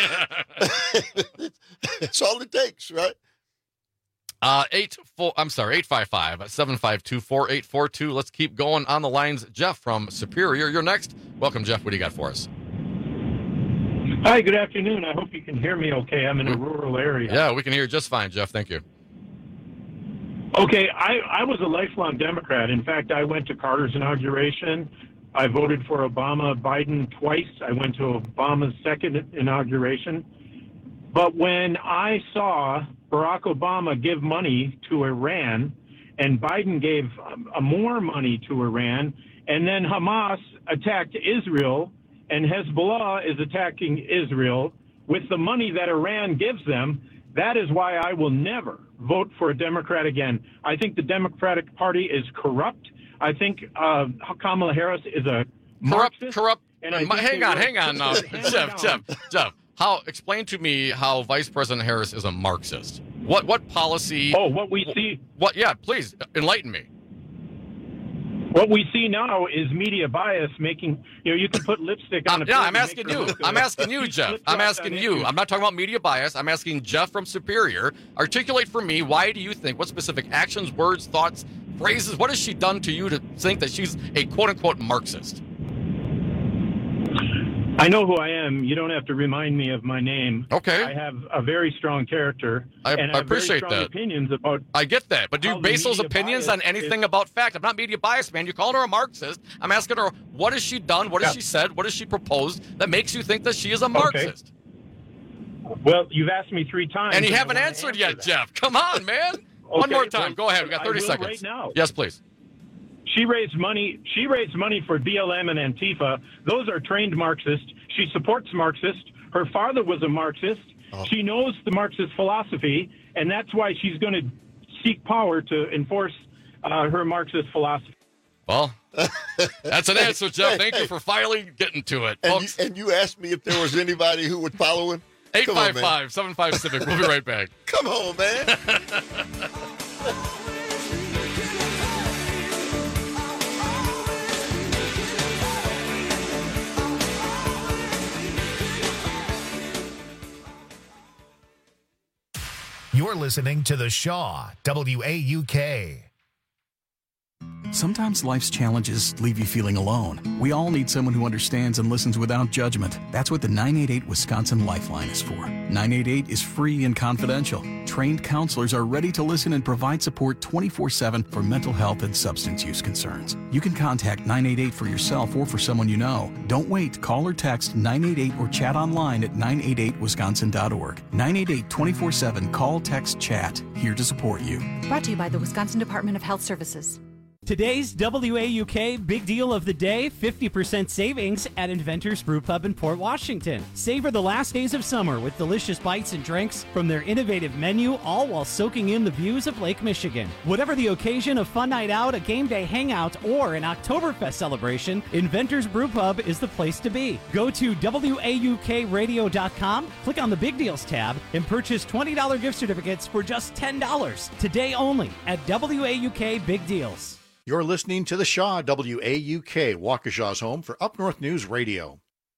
That's all it takes, right? Uh, eight four. I'm sorry, eight five five seven five two four eight four two. Let's keep going on the lines. Jeff from Superior, you're next. Welcome, Jeff. What do you got for us? Hi, good afternoon. I hope you can hear me okay. I'm in a rural area. Yeah, we can hear you just fine, Jeff. Thank you. Okay, I, I was a lifelong Democrat. In fact, I went to Carter's inauguration. I voted for Obama, Biden twice. I went to Obama's second inauguration. But when I saw Barack Obama give money to Iran and Biden gave um, more money to Iran, and then Hamas attacked Israel and Hezbollah is attacking Israel with the money that Iran gives them, that is why I will never vote for a Democrat again. I think the Democratic Party is corrupt. I think uh, Kamala Harris is a Corrupt, Marxist, corrupt. and I Ma- think hang they on, will hang on now, put their Jeff, hand Jeff, down. Jeff. How explain to me how Vice President Harris is a Marxist? What what policy? Oh, what we see. What? Yeah, please enlighten me. What we see now is media bias making, you know, you can put lipstick on a Yeah, pig I'm and asking make her you. look good. I'm asking you, She Jeff. flipped I'm off asking on you. issues. I'm not talking about media bias. I'm asking Jeff from Superior. Articulate for me, why do you think, what specific actions, words, thoughts, phrases, what has she done to you to think that she's a quote-unquote Marxist? I know who I am. You don't have to remind me of my name. Okay. I have a very strong character. I, and I have very appreciate strong that. opinions about. I get that, but do how you the base those media opinions bias on anything is- about fact? I'm not media biased, man. You called her a Marxist. I'm asking her, what has she done? What has Yeah. she said? What has she proposed that makes you think that she is a Marxist? Well, you've asked me three times. And you I haven't wanna answered answer yet, that. Jeff. Come on, man. One Okay, more time. but- Go ahead. We got I thirty will seconds. right now. Yes, please. She raised money. She raised money for B L M and Antifa. Those are trained Marxists. She supports Marxists. Her father was a Marxist. Oh. She knows the Marxist philosophy, and that's why she's going to seek power to enforce uh, her Marxist philosophy. Well, that's an answer, Jeff. Thank you for finally getting to it, And you, folks. and you asked me if there was anybody who would follow him? eight Come on, five man. five seven five Civic. We'll be right back. Come on, man. You're listening to The Shaw, W A U K. Sometimes life's challenges leave you feeling alone. We all need someone who understands and listens without judgment. That's what the nine eight eight Wisconsin Lifeline is for. nine eight eight is free and confidential. Trained counselors are ready to listen and provide support twenty-four seven for mental health and substance use concerns. You can contact nine eight eight for yourself or for someone you know. Don't wait. Call or text nine eight eight or chat online at nine eight eight wisconsin dot org. nine eight eight twenty-four seven. Call, text, chat. Here to support you. Brought to you by the Wisconsin Department of Health Services. Today's W A U K Big Deal of the Day, fifty percent savings at Inventors Brew Pub in Port Washington. Savor the last days of summer with delicious bites and drinks from their innovative menu, all while soaking in the views of Lake Michigan. Whatever the occasion, a fun night out, a game day hangout, or an Oktoberfest celebration, Inventors Brew Pub is the place to be. Go to W A U K radio dot com, click on the Big Deals tab, and purchase twenty dollars gift certificates for just ten dollars. Today only at W A U K Big Deals. You're listening to the Shaw, W A U K, Waukesha's home for Up North News Radio.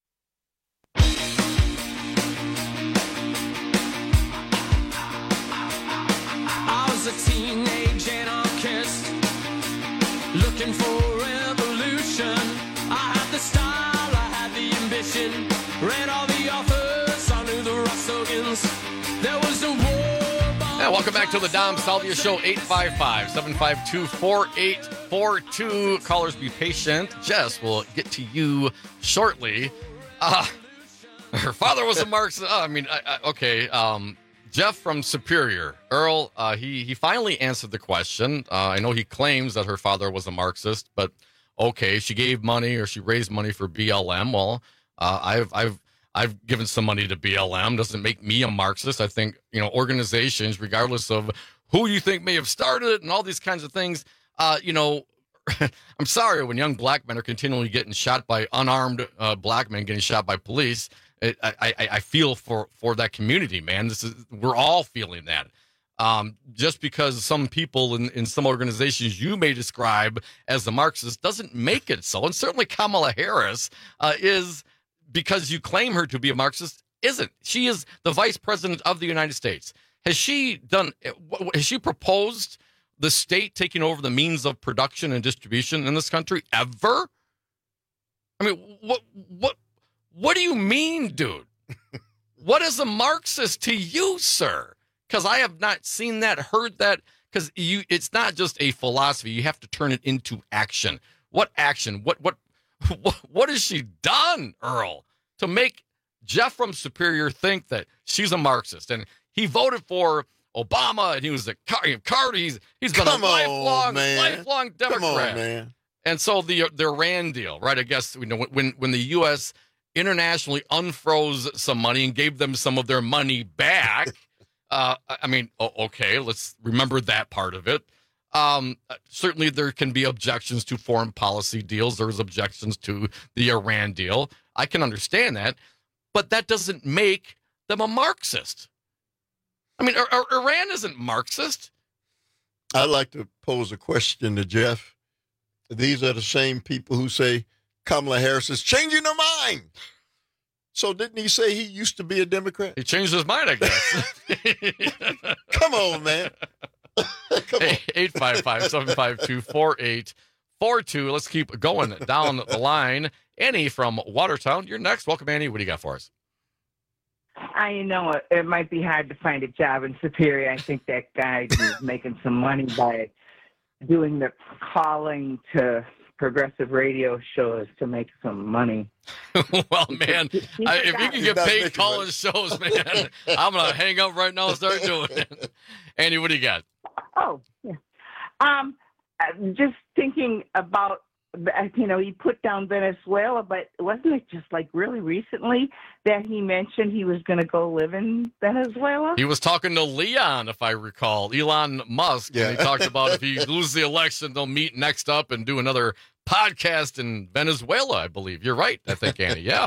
I was a teenage anarchist looking for revolution. I had the style, I had the ambition, read all the authors, I knew the Rostogans. There was a war. Yeah, welcome back to the Dom Salvia Show, eight five five, seven five two, four eight four two. Callers, be patient. Jess will get to you shortly. Uh, her father was a Marxist. Oh, I mean, I, I, okay. Um, Jeff from Superior. Earl, uh, he, he finally answered the question. Uh, I know he claims that her father was a Marxist, but okay, she gave money or she raised money for B L M. Well, uh, I've, I've, I've given some money to B L M. Doesn't make me a Marxist. I think, you know, organizations, regardless of who you think may have started it and all these kinds of things, uh, you know, I'm sorry when young black men are continually getting shot by unarmed uh, black men getting shot by police. It, I, I, I feel for, for that community, man. This is, we're all feeling that. Um, just because some people in, in some organizations you may describe as the Marxist doesn't make it so. And certainly Kamala Harris uh, is, because you claim her to be a Marxist, isn't. She is the vice president of the United States. Has she done, has she proposed the state taking over the means of production and distribution in this country ever? I mean, what, what, what do you mean, dude? What is a Marxist to you, sir? Because I have not seen that, heard that, because you, it's not just a philosophy. You have to turn it into action. What action? What, what, What, what has she done, Earl, to make Jeff from Superior think that she's a Marxist? And he voted for Obama, and he was a Carter. He's he's been Come a lifelong, on, man. lifelong Democrat. Come on, man. And so the the Iran deal, right? I guess you know when when the U S internationally unfroze some money and gave them some of their money back. uh, I mean, okay, let's remember that part of it. Um, certainly there can be objections to foreign policy deals. There's objections to the Iran deal. I can understand that, but that doesn't make them a Marxist. I mean, Iran isn't Marxist. I'd like to pose a question to Jeff. These are the same people who say Kamala Harris is changing her mind. So didn't he say he used to be a Democrat? He changed his mind, I guess. Come on, man. eight five five, seven five two, four eight four two. Let's keep going down the line. Annie from Watertown, you're next. Welcome, Annie. What do you got for us? I know it, it might be hard to find a job in Superior. I think that guy is making some money by doing the calling to progressive radio shows to make some money. Well, man, I, if you can get paid calling shows, man, I'm going to hang up right now and start doing it. Annie, what do you got? Oh, yeah. Um, just thinking about, you know, he put down Venezuela, but wasn't it just like really recently that he mentioned he was going to go live in Venezuela? He was talking to Leon, if I recall, Elon Musk. Yeah. And he talked about if he loses the election, they'll meet next up and do another podcast in Venezuela, I believe. You're right, I think, Annie. Yeah.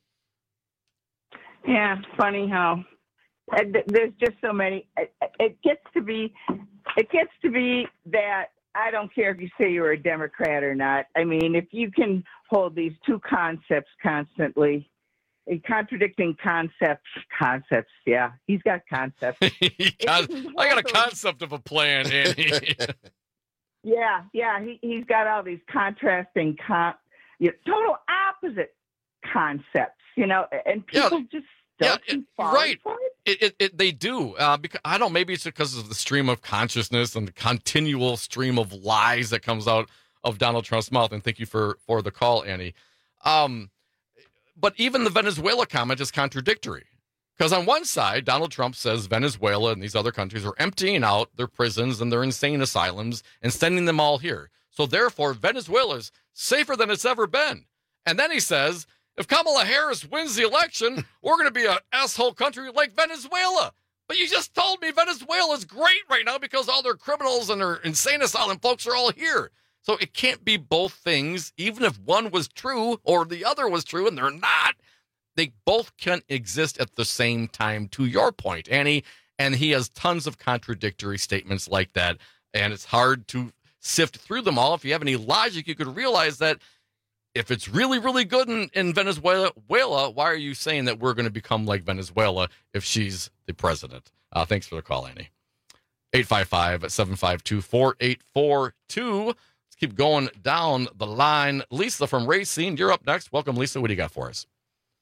Yeah, funny how there's just so many. It gets to be, it gets to be that I don't care if you say you're a Democrat or not. I mean, if you can hold these two concepts constantly, contradicting concepts, concepts. Yeah, he's got concepts. I got a concept of a plan, Annie. Yeah, yeah. He, he's got all these contrasting, con- you know, total opposite concepts, you know, and people Yeah. just Yeah, don't it- fall right. for it. It, it, it, they do. Uh, because I don't know. Maybe it's because of the stream of consciousness and the continual stream of lies that comes out of Donald Trump's mouth. And thank you for for the call, Annie. Um, but even the Venezuela comment is contradictory. Because on one side, Donald Trump says Venezuela and these other countries are emptying out their prisons and their insane asylums and sending them all here. So therefore, Venezuela's safer than it's ever been. And then he says, if Kamala Harris wins the election, we're going to be an asshole country like Venezuela. But you just told me Venezuela's great right now because all their criminals and their insane asylum folks are all here. So it can't be both things, even if one was true or the other was true, and they're not. They both can exist at the same time, to your point, Annie. And he has tons of contradictory statements like that. And it's hard to sift through them all. If you have any logic, you could realize that if it's really, really good in, in Venezuela, why are you saying that we're going to become like Venezuela if she's the president? Uh, thanks for the call, Annie. eight five five, seven five two, four eight four two. Let's keep going down the line. Lisa from Racine, you're up next. Welcome, Lisa. What do you got for us?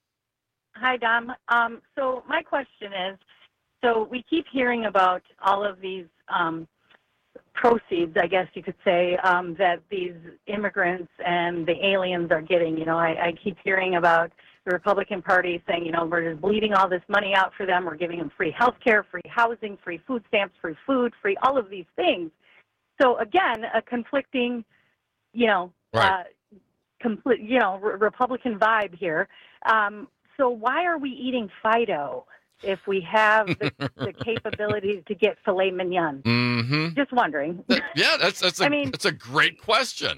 Hi, Dom. Um, so my question is, so we keep hearing about all of these um, proceeds, I guess you could say, um, that these immigrants and the aliens are getting. You know, I, I keep hearing about the Republican Party saying, you know, we're just bleeding all this money out for them. We're giving them free health care, free housing, free food stamps, free food, free all of these things. So, again, a conflicting, you know, right. uh, complete, you know, re- Republican vibe here. Um, so why are we eating Fido if we have the, the capabilities to get filet mignon? Mm-hmm. Just wondering. Yeah, that's that's a I mean, that's a great question.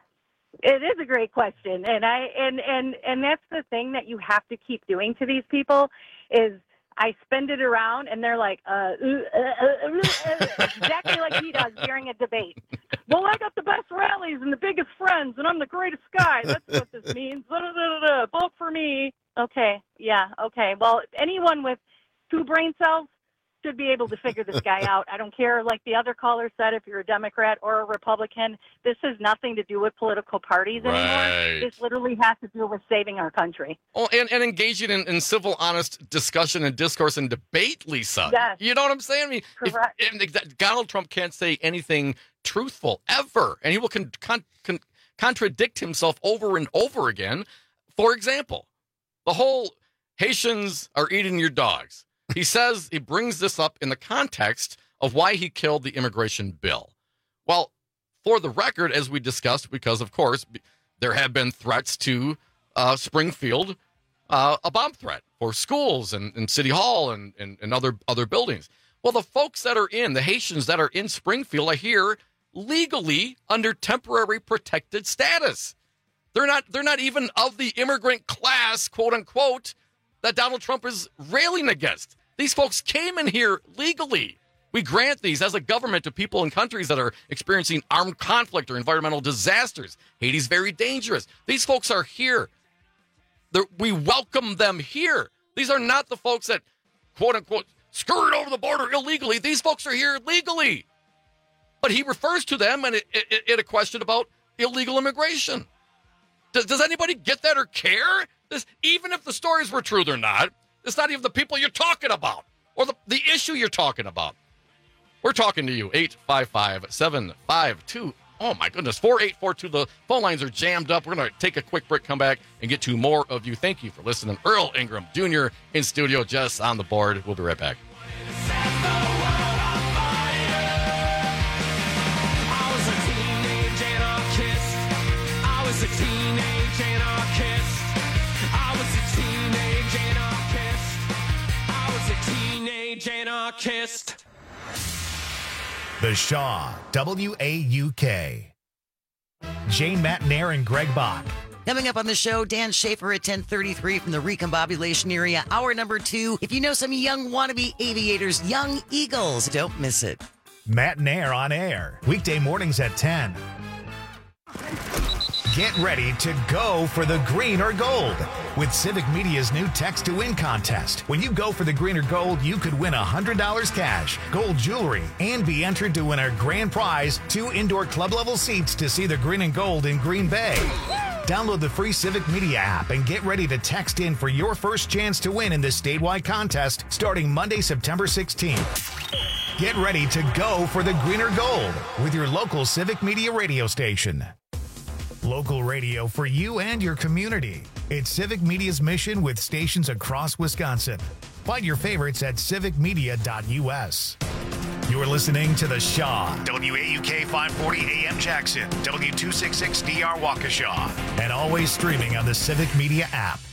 It is a great question, and I and and and that's the thing that you have to keep doing to these people is I spend it around, and they're like, uh, uh, uh, uh, uh, exactly like he does during a debate. Well, I got the best rallies and the biggest friends, and I'm the greatest guy. That's what this means. Da, da, da, da. Vote for me. Okay, yeah, okay. Well, anyone with two brain cells should be able to figure this guy out. I don't care, like the other caller said, if you're a Democrat or a Republican, this has nothing to do with political parties anymore. Right. This literally has to do with saving our country. Oh, and, and engaging in, in civil, honest discussion and discourse and debate, Lisa. Yes. You know what I'm saying? I mean, Correct. If, if Donald Trump can't say anything truthful ever, and he will con, con, con, contradict himself over and over again. For example, the whole Haitians are eating your dogs. He says he brings this up in the context of why he killed the immigration bill. Well, for the record, as we discussed, because, of course, there have been threats to uh, Springfield, uh, a bomb threat for schools and, and City Hall and, and, and other, other buildings. Well, the folks that are in, the Haitians that are in Springfield are here legally under temporary protected status. They're not, they're not even of the immigrant class, quote unquote, that Donald Trump is railing against. These folks came in here legally. We grant these as a government to people in countries that are experiencing armed conflict or environmental disasters. Haiti's very dangerous. These folks are here. They're, we welcome them here. These are not the folks that, quote unquote, scurried over the border illegally. These folks are here legally. But he refers to them in a, in a question about illegal immigration. Does, does anybody get that or care? This, even if the stories were true, they're not. It's not even the people you're talking about or the, the issue you're talking about. We're talking to you. eight five five, seven five two. Oh, my goodness. four eight four two. The phone lines are jammed up. We're going to take a quick break, come back, and get to more of you. Thank you for listening. Earl Ingram Junior in studio, Jess on the board. We'll be right back. I was a teenage anarchist. I was a teenage anarchist. I was a teenage anarchist. I was a teenage anarchist. The Shaw, W A U K. Jane Matnair and Greg Bach. Coming up on the show, Dan Schaefer at ten thirty-three from the recombobulation area. Hour number two. If you know some young wannabe aviators, young eagles, don't miss it. Matt Nair on air. Weekday mornings at ten. get ready to go for the green or gold with Civic Media's new Text to Win contest. When you go for the green or gold, you could win one hundred dollars cash, gold jewelry, and be entered to win our grand prize, two indoor club-level seats to see the green and gold in Green Bay. Download the free Civic Media app and get ready to text in for your first chance to win in this statewide contest starting Monday, September sixteenth. Get ready to go for the green or gold with your local Civic Media radio station. Local radio for you and your community. It's Civic Media's mission with stations across Wisconsin. Find your favorites at civic media dot u s. You're listening to The Shaw, W A U K five forty A M Jackson, W two sixty-six D R Waukesha, and always streaming on the Civic Media app.